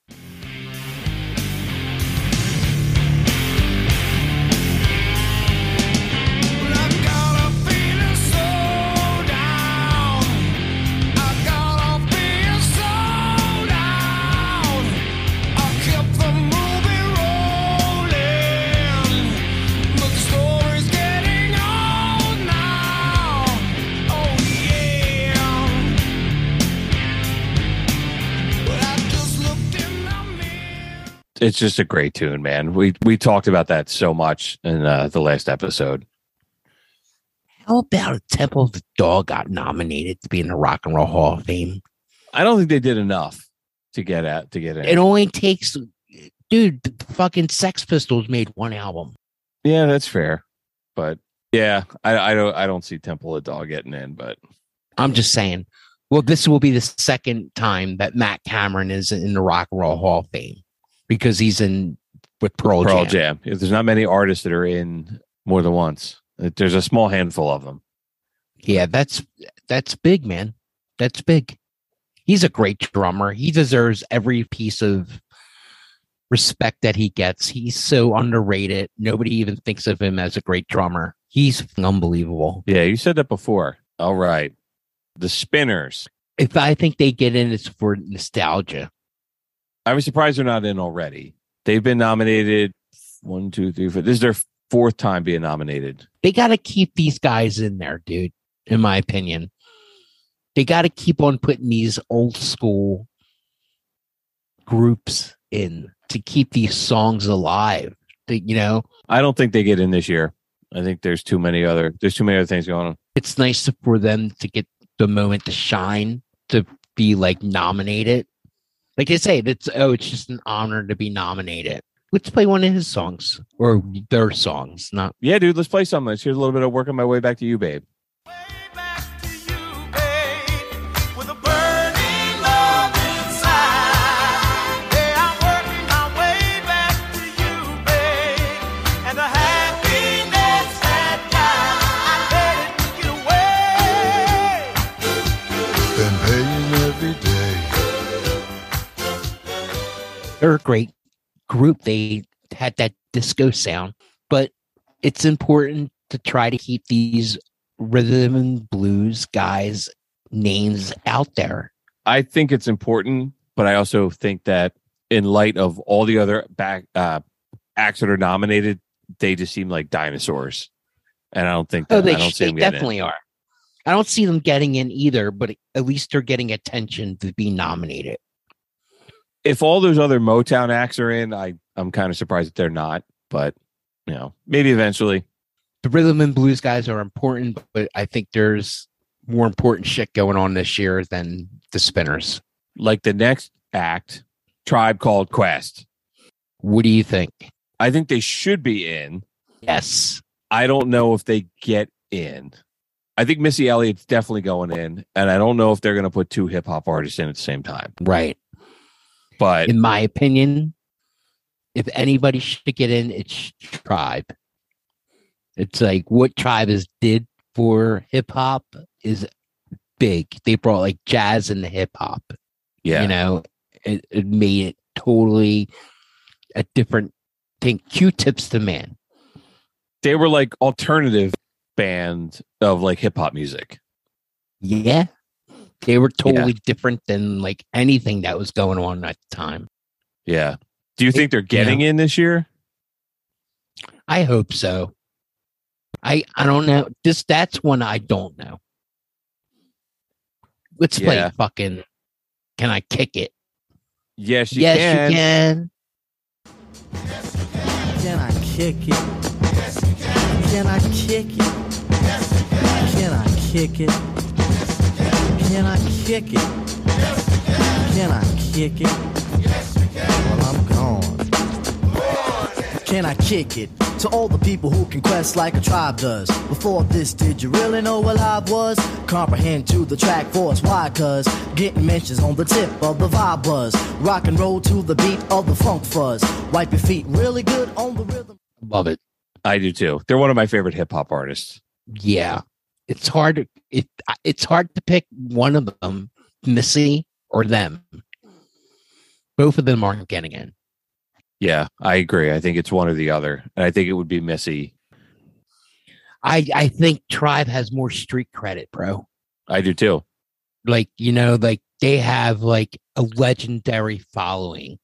[SPEAKER 3] It's just a great tune, man. We talked about that so much in the last episode.
[SPEAKER 4] How about Temple of the Dog got nominated to be in the Rock and Roll Hall of Fame?
[SPEAKER 3] I don't think they did enough to get in.
[SPEAKER 4] It only takes, dude. The fucking Sex Pistols made one album.
[SPEAKER 3] Yeah, that's fair, but yeah, I don't see Temple of the Dog getting in. But
[SPEAKER 4] I'm just saying. Well, this will be the second time that Matt Cameron is in the Rock and Roll Hall of Fame. Because he's in with Pearl Jam.
[SPEAKER 3] There's not many artists that are in more than once. There's a small handful of them.
[SPEAKER 4] Yeah, that's big, man. That's big. He's a great drummer. He deserves every piece of respect that he gets. He's so underrated. Nobody even thinks of him as a great drummer. He's unbelievable.
[SPEAKER 3] Yeah, you said that before. All right. The Spinners.
[SPEAKER 4] If I think they get in, it's for nostalgia.
[SPEAKER 3] I was surprised they're not in already. They've been nominated 1, 2, 3, 4. This is their fourth time being nominated.
[SPEAKER 4] They got to keep these guys in there, dude, in my opinion. They got to keep on putting these old school groups in to keep these songs alive.
[SPEAKER 3] I don't think they get in this year. I think there's too many other things going on.
[SPEAKER 4] It's nice for them to get the moment to shine, to be like nominated. Like they say, it's just an honor to be nominated. Let's play one of his songs or their songs.
[SPEAKER 3] Yeah, dude, let's play something. Let's hear a little bit of Working My Way Back to You, Babe.
[SPEAKER 4] They're a great group. They had that disco sound, but it's important to try to keep these rhythm and blues guys' names out there.
[SPEAKER 3] I think it's important, but I also think that in light of all the other acts that are nominated, they just seem like dinosaurs. And I don't think that,
[SPEAKER 4] They
[SPEAKER 3] I don't see them getting
[SPEAKER 4] definitely
[SPEAKER 3] in.
[SPEAKER 4] are. I don't see them getting in either, but at least they're getting attention to be nominated.
[SPEAKER 3] If all those other Motown acts are in, I'm kind of surprised that they're not, but maybe eventually.
[SPEAKER 4] The rhythm and blues guys are important, but I think there's more important shit going on this year than the Spinners.
[SPEAKER 3] Like the next act, Tribe Called Quest.
[SPEAKER 4] What do you think?
[SPEAKER 3] I think they should be in.
[SPEAKER 4] Yes.
[SPEAKER 3] I don't know if they get in. I think Missy Elliott's definitely going in, and I don't know if they're going to put two hip hop artists in at the same time.
[SPEAKER 4] Right.
[SPEAKER 3] But
[SPEAKER 4] in my opinion, if anybody should get in, it's Tribe. It's like what Tribe has did for hip hop is big. They brought like jazz into hip hop.
[SPEAKER 3] Yeah.
[SPEAKER 4] It made it totally a different thing. Q-Tip's the man.
[SPEAKER 3] They were like alternative band of like hip hop music.
[SPEAKER 4] Yeah. They were totally different than like anything that was going on at the time.
[SPEAKER 3] Yeah. Do you think they're getting in this year?
[SPEAKER 4] I hope so. I don't know. That's one I don't know. Let's play fucking Can I Kick It?
[SPEAKER 3] Yes, you
[SPEAKER 4] yes,
[SPEAKER 3] can.
[SPEAKER 4] You can.
[SPEAKER 10] Can I kick it? Can I kick it? Can I kick it? Can I kick it? Can I kick it? Well, I'm gone. Can I kick it? To all the people who can quest like a tribe does. Before this, did you really know what live was? Comprehend to the track force. Why? Cause getting mentions on the tip of the vibe buzz. Rock and roll to the beat of the funk fuzz. Wipe your feet really good on the rhythm.
[SPEAKER 4] Love it.
[SPEAKER 3] I do too. They're one of my favorite hip hop artists.
[SPEAKER 4] Yeah. It's hard to pick one of them, Missy or them. Both of them aren't getting in.
[SPEAKER 3] Yeah, I agree. I think it's one or the other. And I think it would be Missy.
[SPEAKER 4] I think Tribe has more street credit, bro.
[SPEAKER 3] I do too.
[SPEAKER 4] Like, like they have like a legendary following.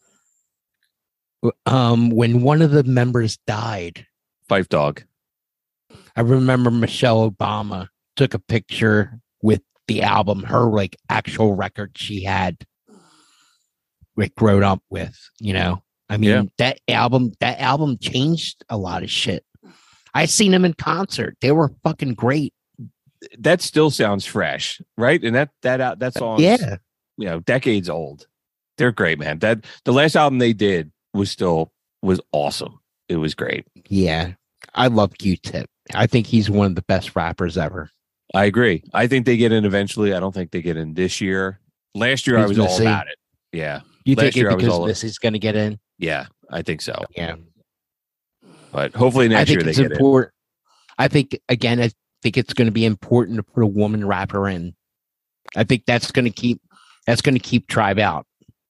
[SPEAKER 4] When one of the members died,
[SPEAKER 3] Phife Dawg,
[SPEAKER 4] I remember Michelle Obama took a picture with the album, her like actual record she had like grown up with, I mean, that album changed a lot of shit. I seen them in concert. They were fucking great.
[SPEAKER 3] That still sounds fresh, right? And that song's decades old. They're great, man. That the last album they did was awesome. It was great.
[SPEAKER 4] Yeah. I love Q-Tip. I think he's one of the best rappers ever.
[SPEAKER 3] I agree. I think they get in eventually. I don't think they get in this year. Last year I was all about it. Yeah.
[SPEAKER 4] You think it because Missy's going to get in?
[SPEAKER 3] Yeah, I think so.
[SPEAKER 4] Yeah.
[SPEAKER 3] But hopefully next year they get in.
[SPEAKER 4] I think, again, it's going to be important to put a woman rapper in. I think that's going to keep Tribe out.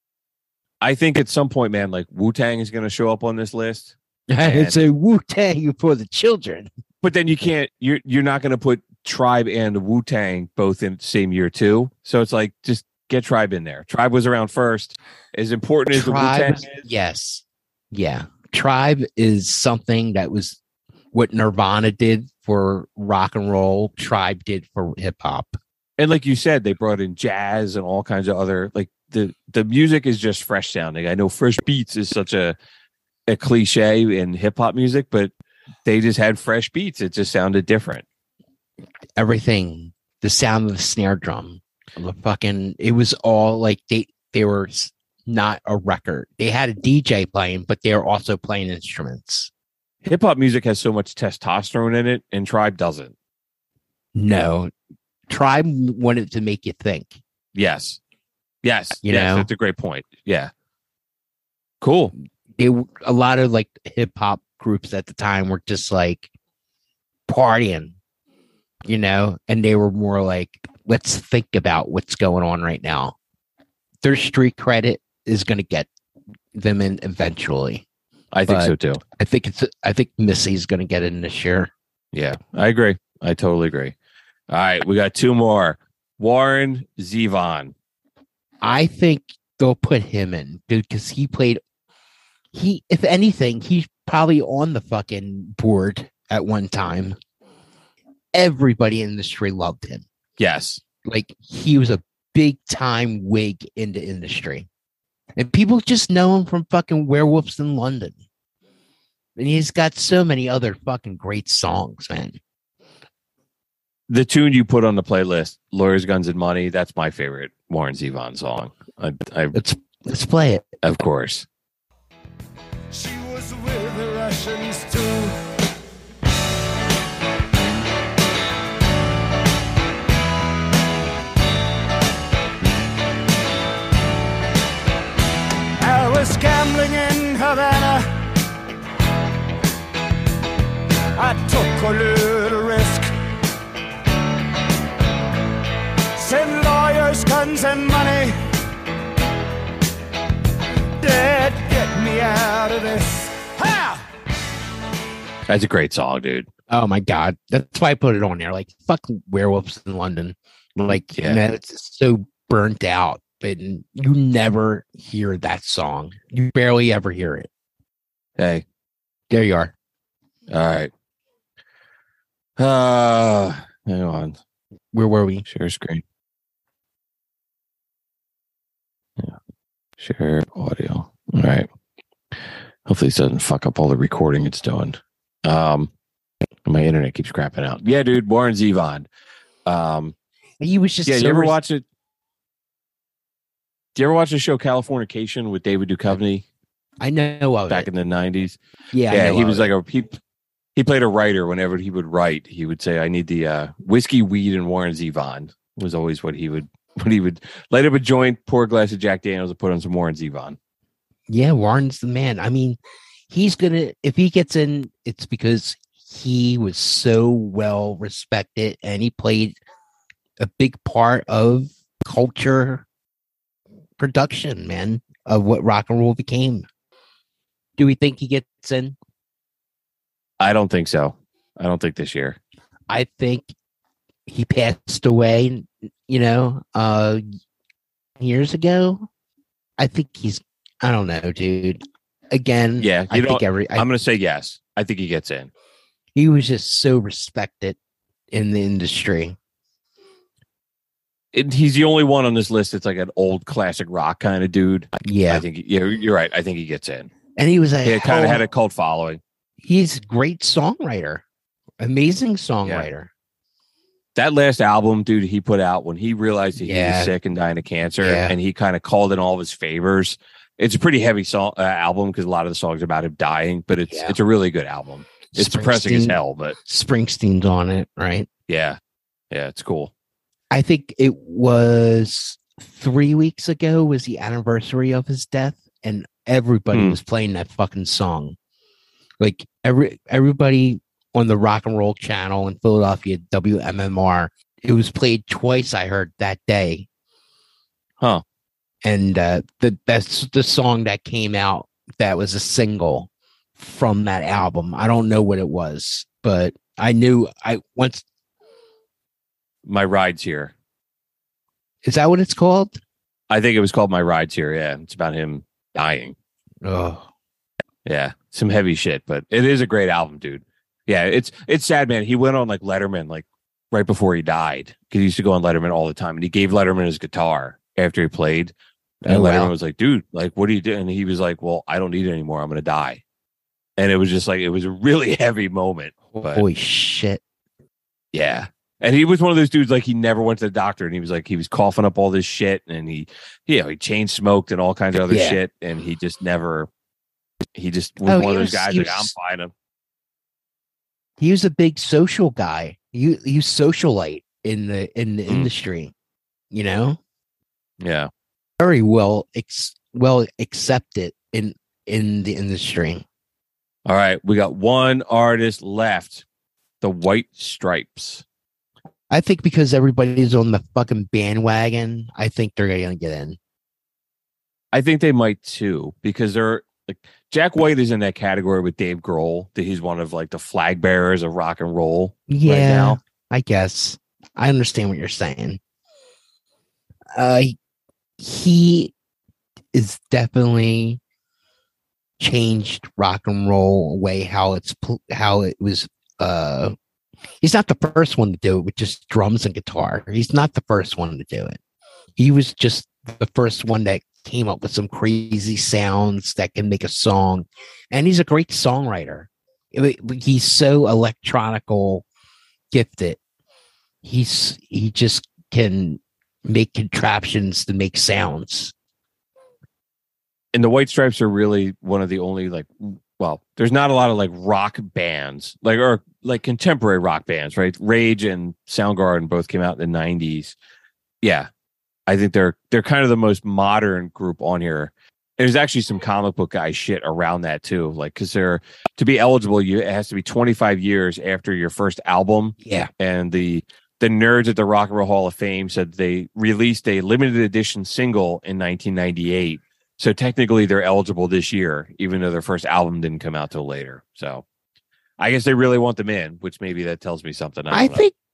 [SPEAKER 3] I think at some point, man, like Wu-Tang is going to show up on this list.
[SPEAKER 4] It's a Wu-Tang for the children.
[SPEAKER 3] But then you're not going to put Tribe and Wu-Tang both in the same year too. So it's like, just get Tribe in there. Tribe was around first. As important as the Wu-Tang is.
[SPEAKER 4] Yes. Yeah. Tribe is something that was what Nirvana did for rock and roll. Tribe did for hip hop.
[SPEAKER 3] And like you said, they brought in jazz and all kinds of other, like the music is just fresh sounding. I know fresh beats is such a cliche in hip hop music, but they just had fresh beats. It just sounded different.
[SPEAKER 4] Everything, the sound of the snare drum, it was all like they were not a record. They had a DJ playing, but they were also playing instruments.
[SPEAKER 3] Hip hop music has so much testosterone in it, and Tribe doesn't.
[SPEAKER 4] No, Tribe wanted to make you think.
[SPEAKER 3] Yes. That's a great point. Yeah. Cool.
[SPEAKER 4] A lot of like hip hop groups at the time were just like partying, and they were more like, let's think about what's going on right now. Their street credit is going to get them in eventually.
[SPEAKER 3] I think
[SPEAKER 4] But
[SPEAKER 3] so too.
[SPEAKER 4] I think Missy's going to get in this year.
[SPEAKER 3] Yeah, I agree. I totally agree. All right, we got two more. Warren Zevon.
[SPEAKER 4] I think they'll put him in because if anything, he's probably on the fucking board at one time. Everybody in the industry loved him.
[SPEAKER 3] Yes.
[SPEAKER 4] Like he was a big time wig in the industry. And people just know him from fucking Werewolves in London. And he's got so many other fucking great songs, man.
[SPEAKER 3] The tune you put on the playlist, Lawyers, Guns, and Money, that's my favorite Warren Zevon song.
[SPEAKER 4] Let's play it.
[SPEAKER 3] Of course.
[SPEAKER 11] She was with the Russians too. I was gambling in Havana. I took a little risk. Said lawyers, guns, and money. Dad, get me out of this. Ha!
[SPEAKER 3] That's a great song, dude.
[SPEAKER 4] Oh my God. That's why I put it on there. Like, fuck Werewolves in London. Like,
[SPEAKER 3] Yeah.
[SPEAKER 4] man, it's so burnt out. And you never hear that song. You barely ever hear it.
[SPEAKER 3] Hey.
[SPEAKER 4] There you are.
[SPEAKER 3] All right. Hang on.
[SPEAKER 4] Where were we?
[SPEAKER 3] Share screen. Yeah. Share audio. All right. Hopefully this doesn't fuck up all the recording it's doing. My internet keeps crapping out. Yeah, dude. Warren Zevon.
[SPEAKER 4] He was just
[SPEAKER 3] Yeah,
[SPEAKER 4] so
[SPEAKER 3] you ever watch it? Do you ever watch the show Californication with David Duchovny
[SPEAKER 4] I know of
[SPEAKER 3] back
[SPEAKER 4] it.
[SPEAKER 3] in the 90s?
[SPEAKER 4] Yeah, I
[SPEAKER 3] Yeah,
[SPEAKER 4] know
[SPEAKER 3] he
[SPEAKER 4] of
[SPEAKER 3] was
[SPEAKER 4] it.
[SPEAKER 3] like he played a writer. Whenever he would write, he would say, I need the whiskey, weed, and Warren Zevon was always what he would light up a joint, pour a glass of Jack Daniels, and put on some Warren Zevon.
[SPEAKER 4] Yeah, Warren's the man. I mean, he's gonna, if he gets in, it's because he was so well respected and he played a big part of culture production, man, of what rock and roll became. Do we think he gets in?
[SPEAKER 3] I don't think so. I don't think this year.
[SPEAKER 4] I think he passed away, years ago. I think I don't know, dude. Again,
[SPEAKER 3] Yeah,
[SPEAKER 4] I think
[SPEAKER 3] I'm going to say yes. I think he gets in.
[SPEAKER 4] he was just so respected in the industry.
[SPEAKER 3] He's the only one on this list that's like an old classic rock kind of dude.
[SPEAKER 4] Yeah.
[SPEAKER 3] I think you're right. I think he gets in.
[SPEAKER 4] And he was
[SPEAKER 3] He kind of had a cult following.
[SPEAKER 4] he's a great songwriter, amazing songwriter.
[SPEAKER 3] That last album, dude, he put out when he realized that he
[SPEAKER 4] Yeah.
[SPEAKER 3] was sick and dying of cancer,
[SPEAKER 4] Yeah.
[SPEAKER 3] and he kind of called in all of his favors. It's a pretty heavy song album because a lot of the songs are about him dying, but it's a really good album. It's depressing as hell, but
[SPEAKER 4] Springsteen's on it, right?
[SPEAKER 3] yeah, it's cool.
[SPEAKER 4] I think it was 3 weeks ago was the anniversary of his death, and everybody was playing that fucking song. Like everybody on the rock and roll channel in Philadelphia, WMMR, it was played twice. I heard that day.
[SPEAKER 3] Huh.
[SPEAKER 4] And that's the song that came out. That was a single from that album. I don't know what it was, but I knew once.
[SPEAKER 3] My Ride's Here.
[SPEAKER 4] Is that what it's called?
[SPEAKER 3] I think it was called My Ride's Here. Yeah, it's about him dying.
[SPEAKER 4] Oh,
[SPEAKER 3] yeah, some heavy shit, but it is a great album, dude. Yeah, it's sad, man. He went on like Letterman like right before he died because he used to go on Letterman all the time, and he gave Letterman his guitar after he played. And Letterman was like, "Dude, like, what do you do?" And he was like, "Well, I don't need it anymore. I'm gonna die." And it was just like it was a really heavy moment. But,
[SPEAKER 4] holy shit!
[SPEAKER 3] Yeah. And he was one of those dudes, like he never went to the doctor, and he was coughing up all this shit, and he chain smoked and all kinds of other shit, and he just was one of those guys like, I'm fine.
[SPEAKER 4] He was a big social guy. He was socialite in the industry,
[SPEAKER 3] Yeah.
[SPEAKER 4] very well accepted in the industry.
[SPEAKER 3] All right, we got one artist left, the White Stripes.
[SPEAKER 4] I think because everybody's on the fucking bandwagon, I think they're going to get in.
[SPEAKER 3] I think they might too, because they're Jack White is in that category with Dave Grohl, that he's one of like the flag bearers of rock and roll
[SPEAKER 4] Yeah,
[SPEAKER 3] right now.
[SPEAKER 4] I guess I understand what you're saying. He is definitely changed rock and roll away how it was. He's not the first one to do it with just drums and guitar. He's not the first one to do it. He was just the first one that came up with some crazy sounds that can make a song, and he's a great songwriter. He's so electronical gifted. He just can make contraptions to make sounds.
[SPEAKER 3] And the White Stripes are really one of the only there's not a lot of like rock bands, or contemporary rock bands, right? Rage and Soundgarden both came out in the 90s. Yeah. I think they're kind of the most modern group on here. There's actually some comic book guy shit around that too. Because to be eligible, it has to be 25 years after your first album.
[SPEAKER 4] Yeah.
[SPEAKER 3] And the nerds at the Rock and Roll Hall of Fame said they released a limited edition single in 1998. So technically they're eligible this year, even though their first album didn't come out till later. So I guess they really want them in, which maybe that tells me something. I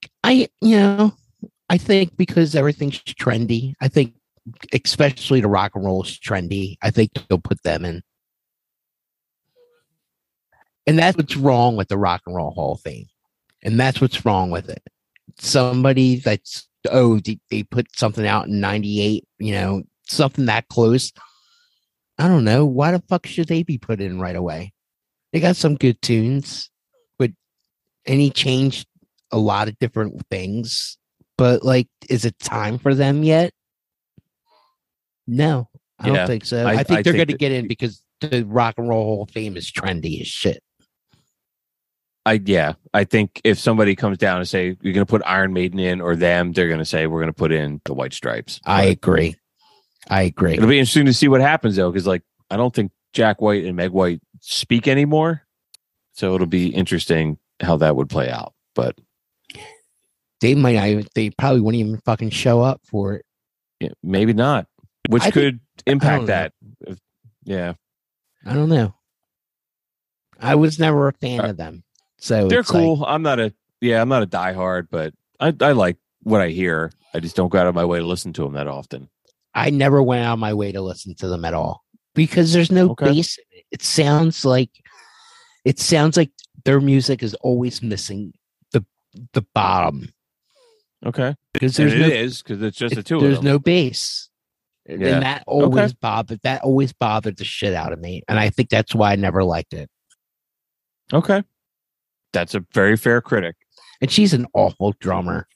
[SPEAKER 3] think because everything's trendy, I think especially the rock and roll is trendy. I think they'll put them in. And that's what's wrong with the Rock and Roll Hall of Fame. And that's what's wrong with it. Somebody that's, they put something out in 98, something that close. I don't know. Why the fuck should they be put in right away? They got some good tunes, and he changed a lot of different things. But is it time for them yet? No, I don't think so. I think they're going to get in because the Rock and Roll Hall of Fame is trendy as shit. I think if somebody comes down and say you're going to put Iron Maiden in or them, they're going to say we're going to put in the White Stripes.
[SPEAKER 4] I agree.
[SPEAKER 3] It'll be interesting to see what happens though, because I don't think Jack White and Meg White speak anymore, so it'll be interesting how that would play out. But
[SPEAKER 4] they probably wouldn't even fucking show up for it.
[SPEAKER 3] Yeah, maybe not, which could impact that. Yeah,
[SPEAKER 4] I don't know. I was never a fan of them, so
[SPEAKER 3] they're cool. I'm not a diehard, but I like what I hear. I just don't go out of my way to listen to them that often.
[SPEAKER 4] I never went out of my way to listen to them at all because there's no bass in it. It sounds like their music is always missing the bottom.
[SPEAKER 3] Okay,
[SPEAKER 4] because
[SPEAKER 3] it's just the two of them.
[SPEAKER 4] There's no bass, and that always bothered the shit out of me, and I think that's why I never liked it.
[SPEAKER 3] Okay, that's a very fair critic,
[SPEAKER 4] and she's an awful drummer.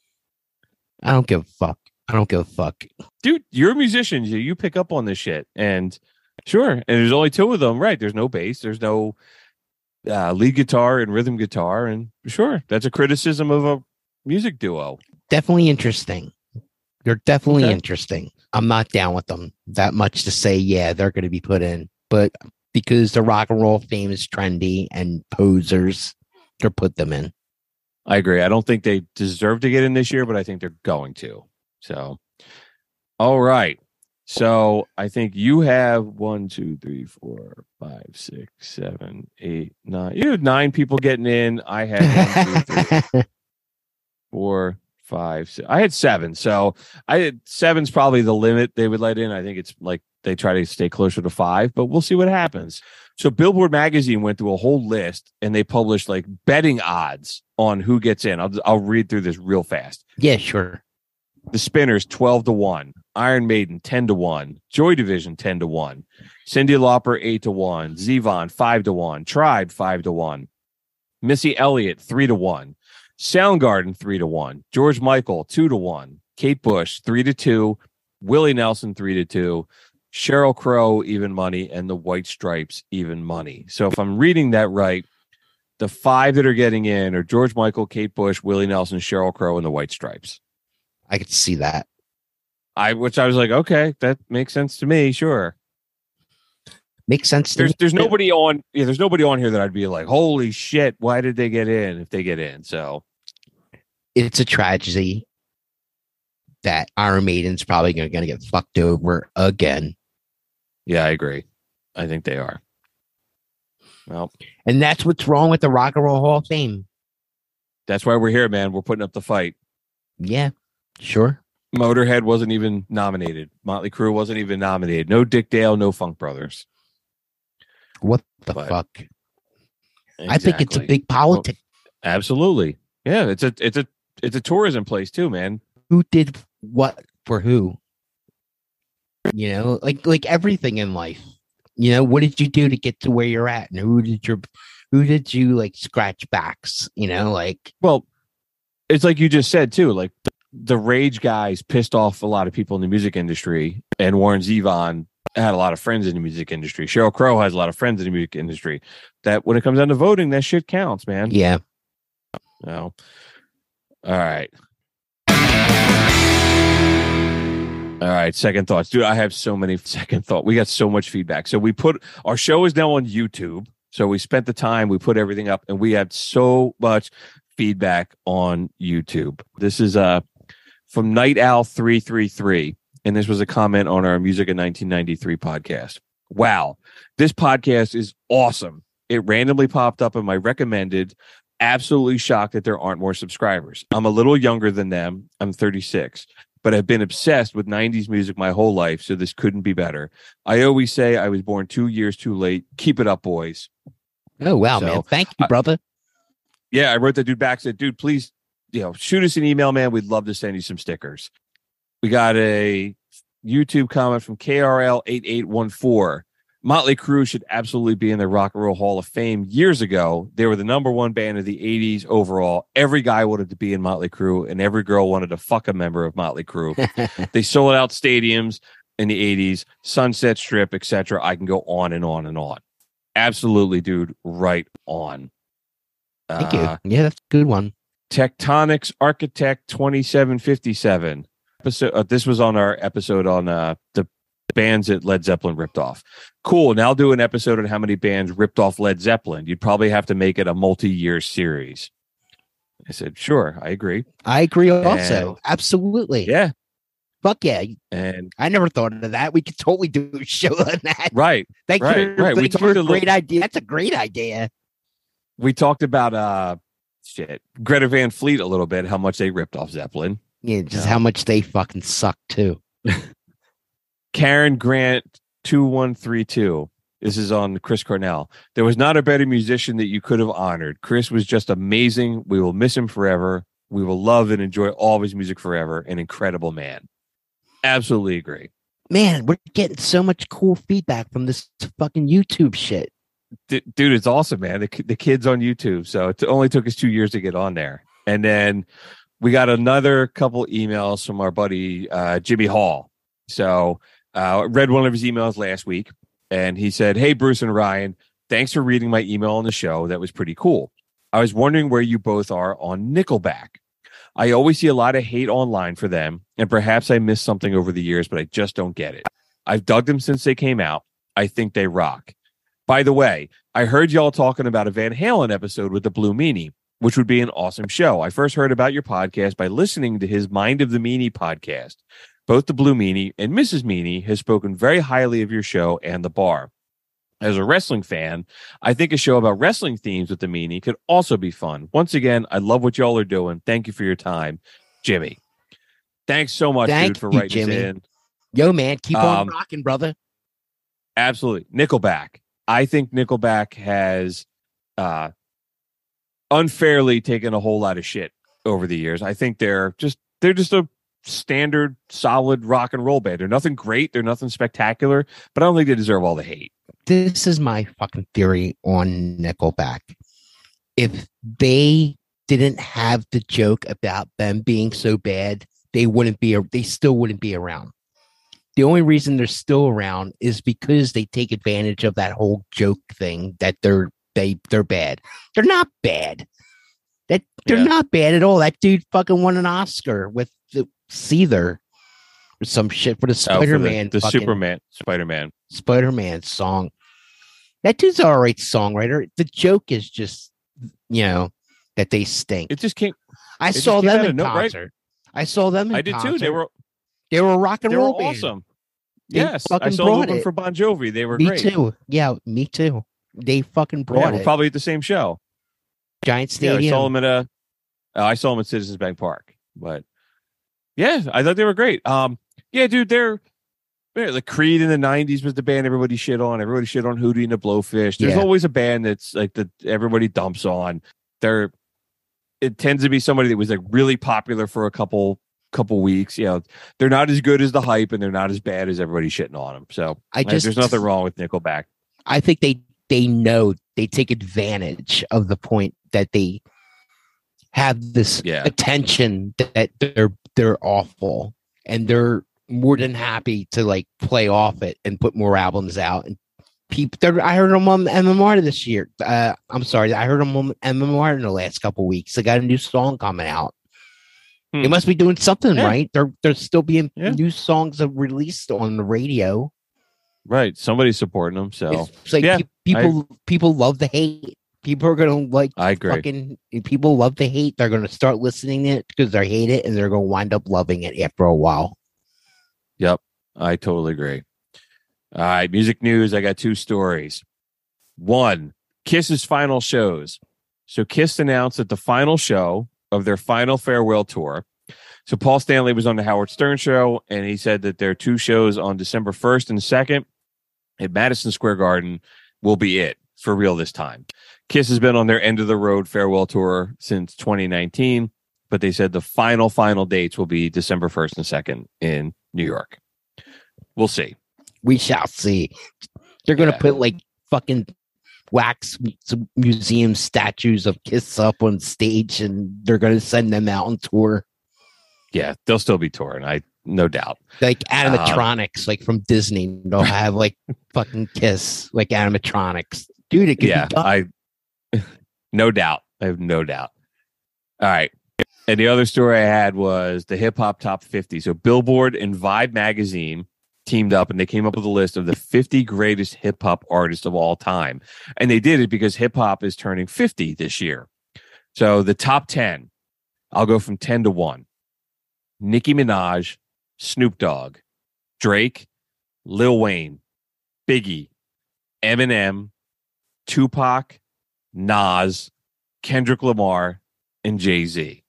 [SPEAKER 4] I don't give a fuck.
[SPEAKER 3] Dude, you're a musician. You pick up on this shit. And sure. And there's only two of them, right? There's no bass. There's no lead guitar and rhythm guitar. And sure, that's a criticism of a music duo.
[SPEAKER 4] Definitely interesting. They're definitely interesting. I'm not down with them that much to say, yeah, they're going to be put in. But because the Rock and Roll Fame is trendy and posers, they'll put them in.
[SPEAKER 3] I agree. I don't think they deserve to get in this year, but I think they're going to. So, all right. So I think you have 1, 2, 3, 4, 5, 6, 7, 8, 9. You have 9 people getting in. I had 1, 2, 3, 4, 5, 6. I had 7. So I had 7's probably the limit they would let in. I think it's they try to stay closer to 5, but we'll see what happens. So Billboard magazine went through a whole list and they published betting odds on who gets in. I'll read through this real fast.
[SPEAKER 4] Yeah, sure.
[SPEAKER 3] The Spinners 12-1, Iron Maiden 10-1, Joy Division 10-1, Cyndi Lauper 8-1, Zevon 5-1, Tribe 5-1, Missy Elliott 3-1, Soundgarden 3-1, George Michael 2-1, Kate Bush 3-2, Willie Nelson 3-2, Sheryl Crow even money, and the White Stripes even money. So if I'm reading that right, the 5 that are getting in are George Michael, Kate Bush, Willie Nelson, Sheryl Crow, and the White Stripes.
[SPEAKER 4] I could see that.
[SPEAKER 3] Which I was like, okay, that makes sense to me. Sure,
[SPEAKER 4] makes sense.
[SPEAKER 3] There's nobody on. Yeah, there's nobody on here that I'd be like, holy shit, why did they get in? If they get in, so
[SPEAKER 4] it's a tragedy that Iron Maiden's probably going to get fucked over again.
[SPEAKER 3] Yeah, I agree. I think they are. Well,
[SPEAKER 4] And that's what's wrong with the Rock and Roll Hall of Fame.
[SPEAKER 3] that's why we're here, man. We're putting up the fight.
[SPEAKER 4] Yeah, sure.
[SPEAKER 3] Motorhead wasn't even nominated. Motley Crue wasn't even nominated. No Dick Dale, no Funk Brothers.
[SPEAKER 4] What the
[SPEAKER 3] But-
[SPEAKER 4] fuck? I think it's a
[SPEAKER 3] Exactly.
[SPEAKER 4] big politic.
[SPEAKER 3] Absolutely. Yeah, it's a tourism place too, man.
[SPEAKER 4] Who did what for who? You know, like everything in life. You know, what did you do to get to where you're at, and who did you like scratch backs? You know, like
[SPEAKER 3] Well, it's like you just said too. Like the Rage guys pissed off a lot of people in the music industry, and Warren Zevon had a lot of friends in the music industry. Sheryl Crow has a lot of friends in the music industry. That when it comes down to voting, that shit counts, man.
[SPEAKER 4] yeah.
[SPEAKER 3] No. All right. All right. Second thoughts. Dude, I have so many second thoughts. We got so much feedback. So we put our show is now on YouTube. So we spent the time, we put everything up, and we had so much feedback on YouTube. This is from Night Owl 333. And this was a comment on our Music in 1993 podcast. Wow. This podcast is awesome. It randomly popped up in my recommended. Absolutely shocked that there aren't more subscribers. I'm a little younger than them. I'm 36, but I've been obsessed with 90s music my whole life, so this couldn't be better. I always say I was born 2 years too late. Keep it up, boys.
[SPEAKER 4] Oh wow,
[SPEAKER 3] So,
[SPEAKER 4] man! Thank you, brother.
[SPEAKER 3] Yeah, I wrote that dude back, said, dude, please, shoot us an email, man. We'd love to send you some stickers. We got a YouTube comment from KRL8814. Motley Crue should absolutely be in the Rock and Roll Hall of Fame. Years ago, they were the number one band of the 80s overall. Every guy wanted to be in Motley Crue, and every girl wanted to fuck a member of Motley Crue. They sold out stadiums in the 80s, Sunset Strip, etc. I can go on and on and on. Absolutely, dude. Right on.
[SPEAKER 4] Thank you. Yeah, that's a good one.
[SPEAKER 3] Tectonics Architect 2757. This was on our episode on the bands that Led Zeppelin ripped off. Cool. Now I'll do an episode on how many bands ripped off Led Zeppelin. You'd probably have to make it a multi-year series. I said, sure, I agree.
[SPEAKER 4] I agree also. Absolutely.
[SPEAKER 3] Yeah.
[SPEAKER 4] Fuck yeah.
[SPEAKER 3] And
[SPEAKER 4] I never thought of that. We could totally do a show on that.
[SPEAKER 3] Right.
[SPEAKER 4] Thank
[SPEAKER 3] right,
[SPEAKER 4] you.
[SPEAKER 3] right.
[SPEAKER 4] Thank you for a great idea. That's a great idea.
[SPEAKER 3] We talked about Greta Van Fleet a little bit, how much they ripped off Zeppelin.
[SPEAKER 4] Yeah, just how much they fucking suck too.
[SPEAKER 3] Karen Grant 2132. This is on Chris Cornell. There was not a better musician that you could have honored. Chris was just amazing. We will miss him forever. We will love and enjoy all of his music forever. An incredible man. Absolutely agree.
[SPEAKER 4] Man, we're getting so much cool feedback from this fucking YouTube shit.
[SPEAKER 3] Dude, it's awesome, man. The kid's on YouTube. So it only took us 2 years to get on there. And then we got another couple emails from our buddy Jimmy Hall. So read one of his emails last week, and he said, "Hey, Bruce and Ryan, thanks for reading my email on the show. That was pretty cool. I was wondering where you both are on Nickelback. I always see a lot of hate online for them, and perhaps I missed something over the years, but I just don't get it. I've dug them since they came out. I think they rock. By the way, I heard y'all talking about a Van Halen episode with the Blue Meanie, which would be an awesome show. I first heard about your podcast by listening to his Mind of the Meanie podcast. Both the Blue Meanie and Mrs. Meanie has spoken very highly of your show and the bar. As a wrestling fan, I think a show about wrestling themes with the Meanie could also be fun. Once again, I love what y'all are doing. Thank you for your time, Jimmy." Thanks so much, dude, for writing
[SPEAKER 4] Jimmy.
[SPEAKER 3] this in.
[SPEAKER 4] Yo, man, keep on rocking, brother.
[SPEAKER 3] Absolutely. Nickelback. I think Nickelback has unfairly taken a whole lot of shit over the years. I think they're just a standard, solid rock and roll band. They're nothing great. They're nothing spectacular, but I don't think they deserve all the hate.
[SPEAKER 4] This is my fucking theory on Nickelback. If they didn't have the joke about them being so bad, they still wouldn't be around. The only reason they're still around is because they take advantage of that whole joke thing that they're bad. They're not bad. They're not bad at all. That dude fucking won an Oscar with the Seether or some shit for the Spider-Man.
[SPEAKER 3] The Spider-Man
[SPEAKER 4] song. That dude's an all right songwriter. The joke is just, that they stink.
[SPEAKER 3] It just can't.
[SPEAKER 4] I saw them in
[SPEAKER 3] concert.
[SPEAKER 4] Right? I saw them in
[SPEAKER 3] I did
[SPEAKER 4] concert.
[SPEAKER 3] too.
[SPEAKER 4] They were a rock and
[SPEAKER 3] they
[SPEAKER 4] roll
[SPEAKER 3] were
[SPEAKER 4] band.
[SPEAKER 3] awesome.
[SPEAKER 4] They
[SPEAKER 3] Yes, I
[SPEAKER 4] fucking
[SPEAKER 3] saw the
[SPEAKER 4] brought
[SPEAKER 3] one
[SPEAKER 4] it.
[SPEAKER 3] for Bon Jovi. They were
[SPEAKER 4] Me
[SPEAKER 3] great.
[SPEAKER 4] too. Yeah, me too. They fucking
[SPEAKER 3] Yeah,
[SPEAKER 4] brought
[SPEAKER 3] we're
[SPEAKER 4] it.
[SPEAKER 3] probably at the same show.
[SPEAKER 4] Giant
[SPEAKER 3] Yeah,
[SPEAKER 4] Stadium.
[SPEAKER 3] I saw them at Citizens Bank Park. But yeah, I thought they were great. Yeah, dude, they're like Creed in the '90s was the band everybody shit on. Everybody shit on Hootie and the Blowfish. There's
[SPEAKER 4] Yeah.
[SPEAKER 3] always a band that's like that everybody dumps on. It tends to be somebody that was like really popular for a couple weeks. You know, they're not as good as the hype, and they're not as bad as everybody shitting on them. So there's nothing wrong with Nickelback.
[SPEAKER 4] I think they know they take advantage of the point that they have this attention that they're awful, and they're more than happy to like play off it and put more albums out. And I heard them on MMR this year. I'm sorry, I heard them on MMR in the last couple of weeks. They got a new song coming out. They must be doing something right. They're still being new songs released on the radio.
[SPEAKER 3] Right, somebody's supporting them. So
[SPEAKER 4] it's like people love the hate. People are gonna like.
[SPEAKER 3] I agree.
[SPEAKER 4] Fucking people love the hate. They're gonna start listening to it because they hate it, and they're gonna wind up loving it after a while.
[SPEAKER 3] Yep, I totally agree. All right, music news. I got two stories. One, Kiss's final shows. So Kiss announced that the final show of their final farewell tour. So Paul Stanley was on the Howard Stern show, and he said that their two shows on December 1st and 2nd at Madison Square Garden will be it for real this time. Kiss has been on their end of the road farewell tour since 2019, but they said the final dates will be December 1st and 2nd in New York. We'll see.
[SPEAKER 4] We shall see. They're going to put like fucking wax museum statues of Kiss up on stage, and they're going to send them out on tour.
[SPEAKER 3] Yeah, they'll still be touring. No doubt.
[SPEAKER 4] Like animatronics, like from Disney. They'll have like fucking Kiss, like animatronics. Dude, it could be done.
[SPEAKER 3] No doubt. I have no doubt. All right. And the other story I had was the hip hop top 50. So Billboard and Vibe magazine teamed up, and they came up with a list of the 50 greatest hip hop artists of all time. And they did it because hip hop is turning 50 this year. So the top 10, I'll go from 10 to 1. Nicki Minaj, Snoop Dogg, Drake, Lil Wayne, Biggie, Eminem, Tupac, Nas, Kendrick Lamar, and Jay-Z.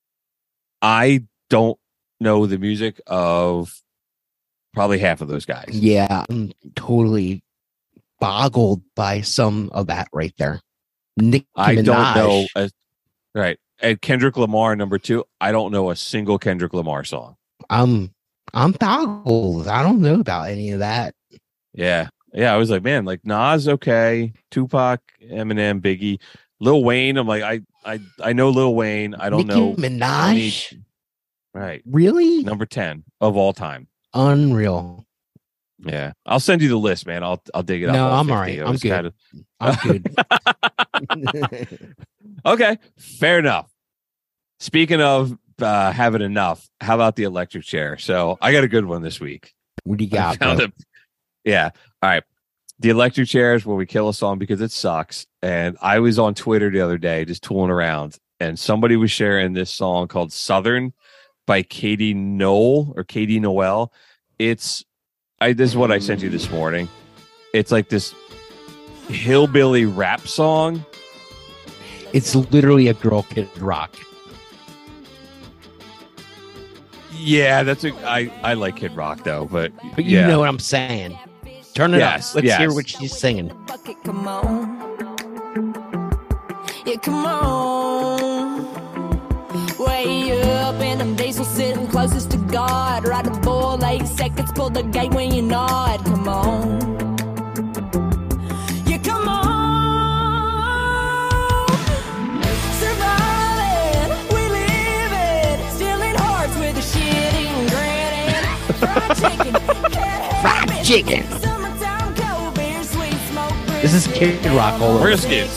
[SPEAKER 3] I don't know the music of probably half of those guys.
[SPEAKER 4] Yeah, I'm totally boggled by some of that right there. Nicki Minaj.
[SPEAKER 3] Don't know. Right. And Kendrick Lamar, number 2, I don't know a single Kendrick Lamar song.
[SPEAKER 4] I'm boggled. I don't know about any of that.
[SPEAKER 3] Yeah. Yeah, I was like, man, like Nas, okay. Tupac, Eminem, Biggie. Lil Wayne, I'm like, I know Lil Wayne. I don't know.
[SPEAKER 4] Nicki Minaj?
[SPEAKER 3] Right.
[SPEAKER 4] Really?
[SPEAKER 3] Number 10 of all time.
[SPEAKER 4] Unreal.
[SPEAKER 3] Yeah. I'll send you the list, man. I'll dig it up.
[SPEAKER 4] No, I'm
[SPEAKER 3] 50.
[SPEAKER 4] all right. I'm good. I'm good.
[SPEAKER 3] Okay. Fair enough. Speaking of having enough, how about the electric chair? So I got a good one this week.
[SPEAKER 4] What do you got?
[SPEAKER 3] Yeah. All right. The electric chair is where we kill a song because it sucks. And I was on Twitter the other day just tooling around, and somebody was sharing this song called Southern by Katie Noel. This is what I sent you this morning. It's like this hillbilly rap song.
[SPEAKER 4] It's literally a Girl Kid Rock.
[SPEAKER 3] Yeah, I like Kid Rock though, but
[SPEAKER 4] you know what I'm saying. Turn it up. Let's hear what she's singing.
[SPEAKER 5] Come on. Yeah, come on. Way up in them days, we're sitting closest to God. Ride the bull, 8 seconds, pull the gate when you nod. Come on. Yeah, come on. Surviving, we living, stealing hearts with the shitting grinning. Fried chicken.
[SPEAKER 4] This is Kid Rock all over.
[SPEAKER 3] Brisket.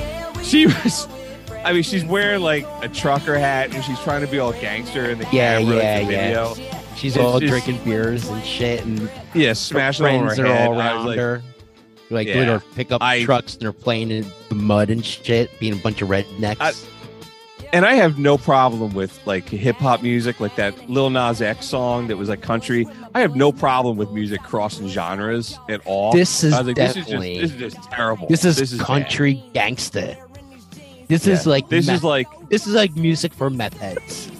[SPEAKER 3] She's wearing like a trucker hat, and she's trying to be all gangster in the camera. Video.
[SPEAKER 4] She's all drinking beers and shit, and
[SPEAKER 3] smashing on her
[SPEAKER 4] friends are
[SPEAKER 3] head.
[SPEAKER 4] all around her, like with her pickup trucks, and they're playing in the mud and shit, being a bunch of rednecks.
[SPEAKER 3] And I have no problem with like hip hop music, like that Lil Nas X song that was like country. I have no problem with music crossing genres at all.
[SPEAKER 4] This is
[SPEAKER 3] like,
[SPEAKER 4] definitely
[SPEAKER 3] this is just terrible.
[SPEAKER 4] This is country
[SPEAKER 3] bad.
[SPEAKER 4] Gangsta. This is like
[SPEAKER 3] this is like
[SPEAKER 4] music for meth heads.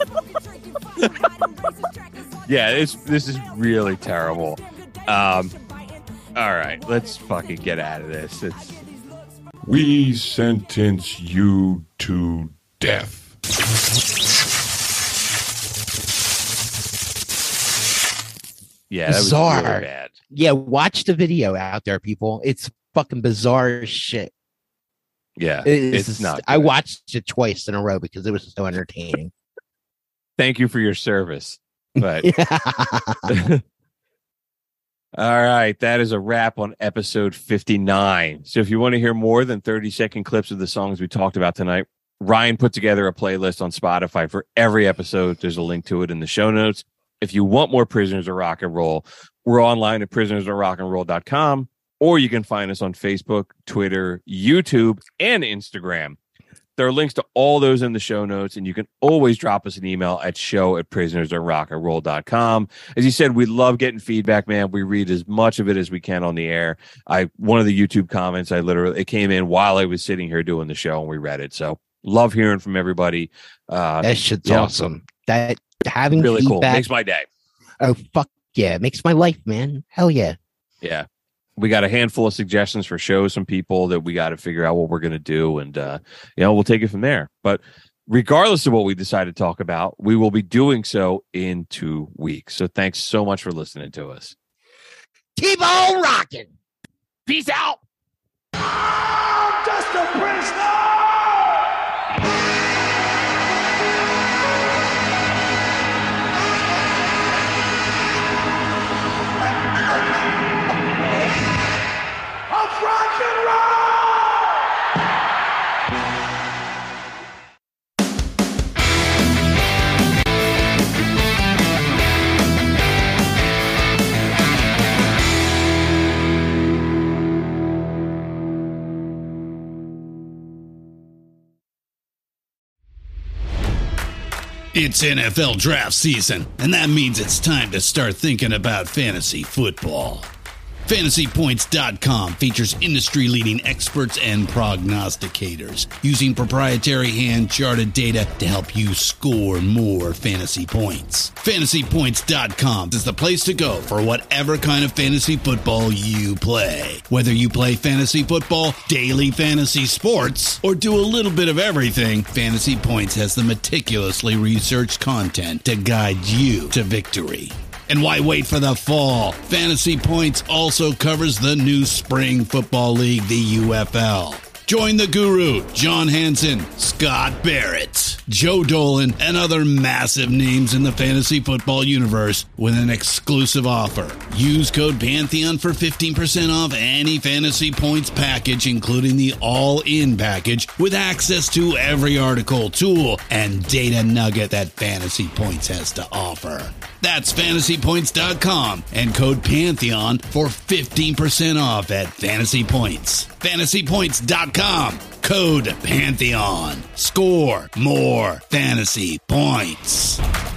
[SPEAKER 3] Yeah, this is really terrible. All right, let's fucking get out of this.
[SPEAKER 12] We sentence you to death.
[SPEAKER 3] Yeah, that was
[SPEAKER 4] bizarre.
[SPEAKER 3] really bad.
[SPEAKER 4] Yeah, watch the video out there, people. It's fucking bizarre as shit.
[SPEAKER 3] Yeah, it's not.
[SPEAKER 4] I watched it twice in a row because it was so entertaining.
[SPEAKER 3] Thank you for your service. But all right, that is a wrap on episode 59. So if you want to hear more than 30-second clips of the songs we talked about tonight, Ryan put together a playlist on Spotify for every episode. There's a link to it in the show notes. If you want more Prisoners of Rock and Roll, we're online at prisonersofrockandroll.com, or you can find us on Facebook, Twitter, YouTube, and Instagram. There are links to all those in the show notes, and you can always drop us an email at show@prisonersofrockandroll.com. As you said, we love getting feedback, man. We read as much of it as we can on the air. One of the YouTube comments, it came in while I was sitting here doing the show, and we read it. So love hearing from everybody.
[SPEAKER 4] That shit's awesome. That having
[SPEAKER 3] really
[SPEAKER 4] feedback,
[SPEAKER 3] cool. Makes my day.
[SPEAKER 4] Oh, fuck yeah. It makes my life, man. Hell yeah.
[SPEAKER 3] Yeah. We got a handful of suggestions for shows from people that we got to figure out what we're going to do. And, we'll take it from there. But regardless of what we decide to talk about, we will be doing so in 2 weeks. So thanks so much for listening to us.
[SPEAKER 4] Keep on rocking.
[SPEAKER 3] Peace out.
[SPEAKER 11] I'm just a prisoner. Rock and roll!
[SPEAKER 7] It's NFL draft season, and that means it's time to start thinking about fantasy football. FantasyPoints.com features industry-leading experts and prognosticators using proprietary hand-charted data to help you score more fantasy points. FantasyPoints.com is the place to go for whatever kind of fantasy football you play. Whether you play fantasy football, daily fantasy sports, or do a little bit of everything, Fantasy Points has the meticulously researched content to guide you to victory. And why wait for the fall? Fantasy Points also covers the new spring football league, the UFL. Join the guru, John Hansen, Scott Barrett, Joe Dolan, and other massive names in the fantasy football universe with an exclusive offer. Use code Pantheon for 15% off any Fantasy Points package, including the all-in package, with access to every article, tool, and data nugget that Fantasy Points has to offer. That's FantasyPoints.com and code Pantheon for 15% off at Fantasy Points. FantasyPoints.com, code Pantheon. Score more fantasy points.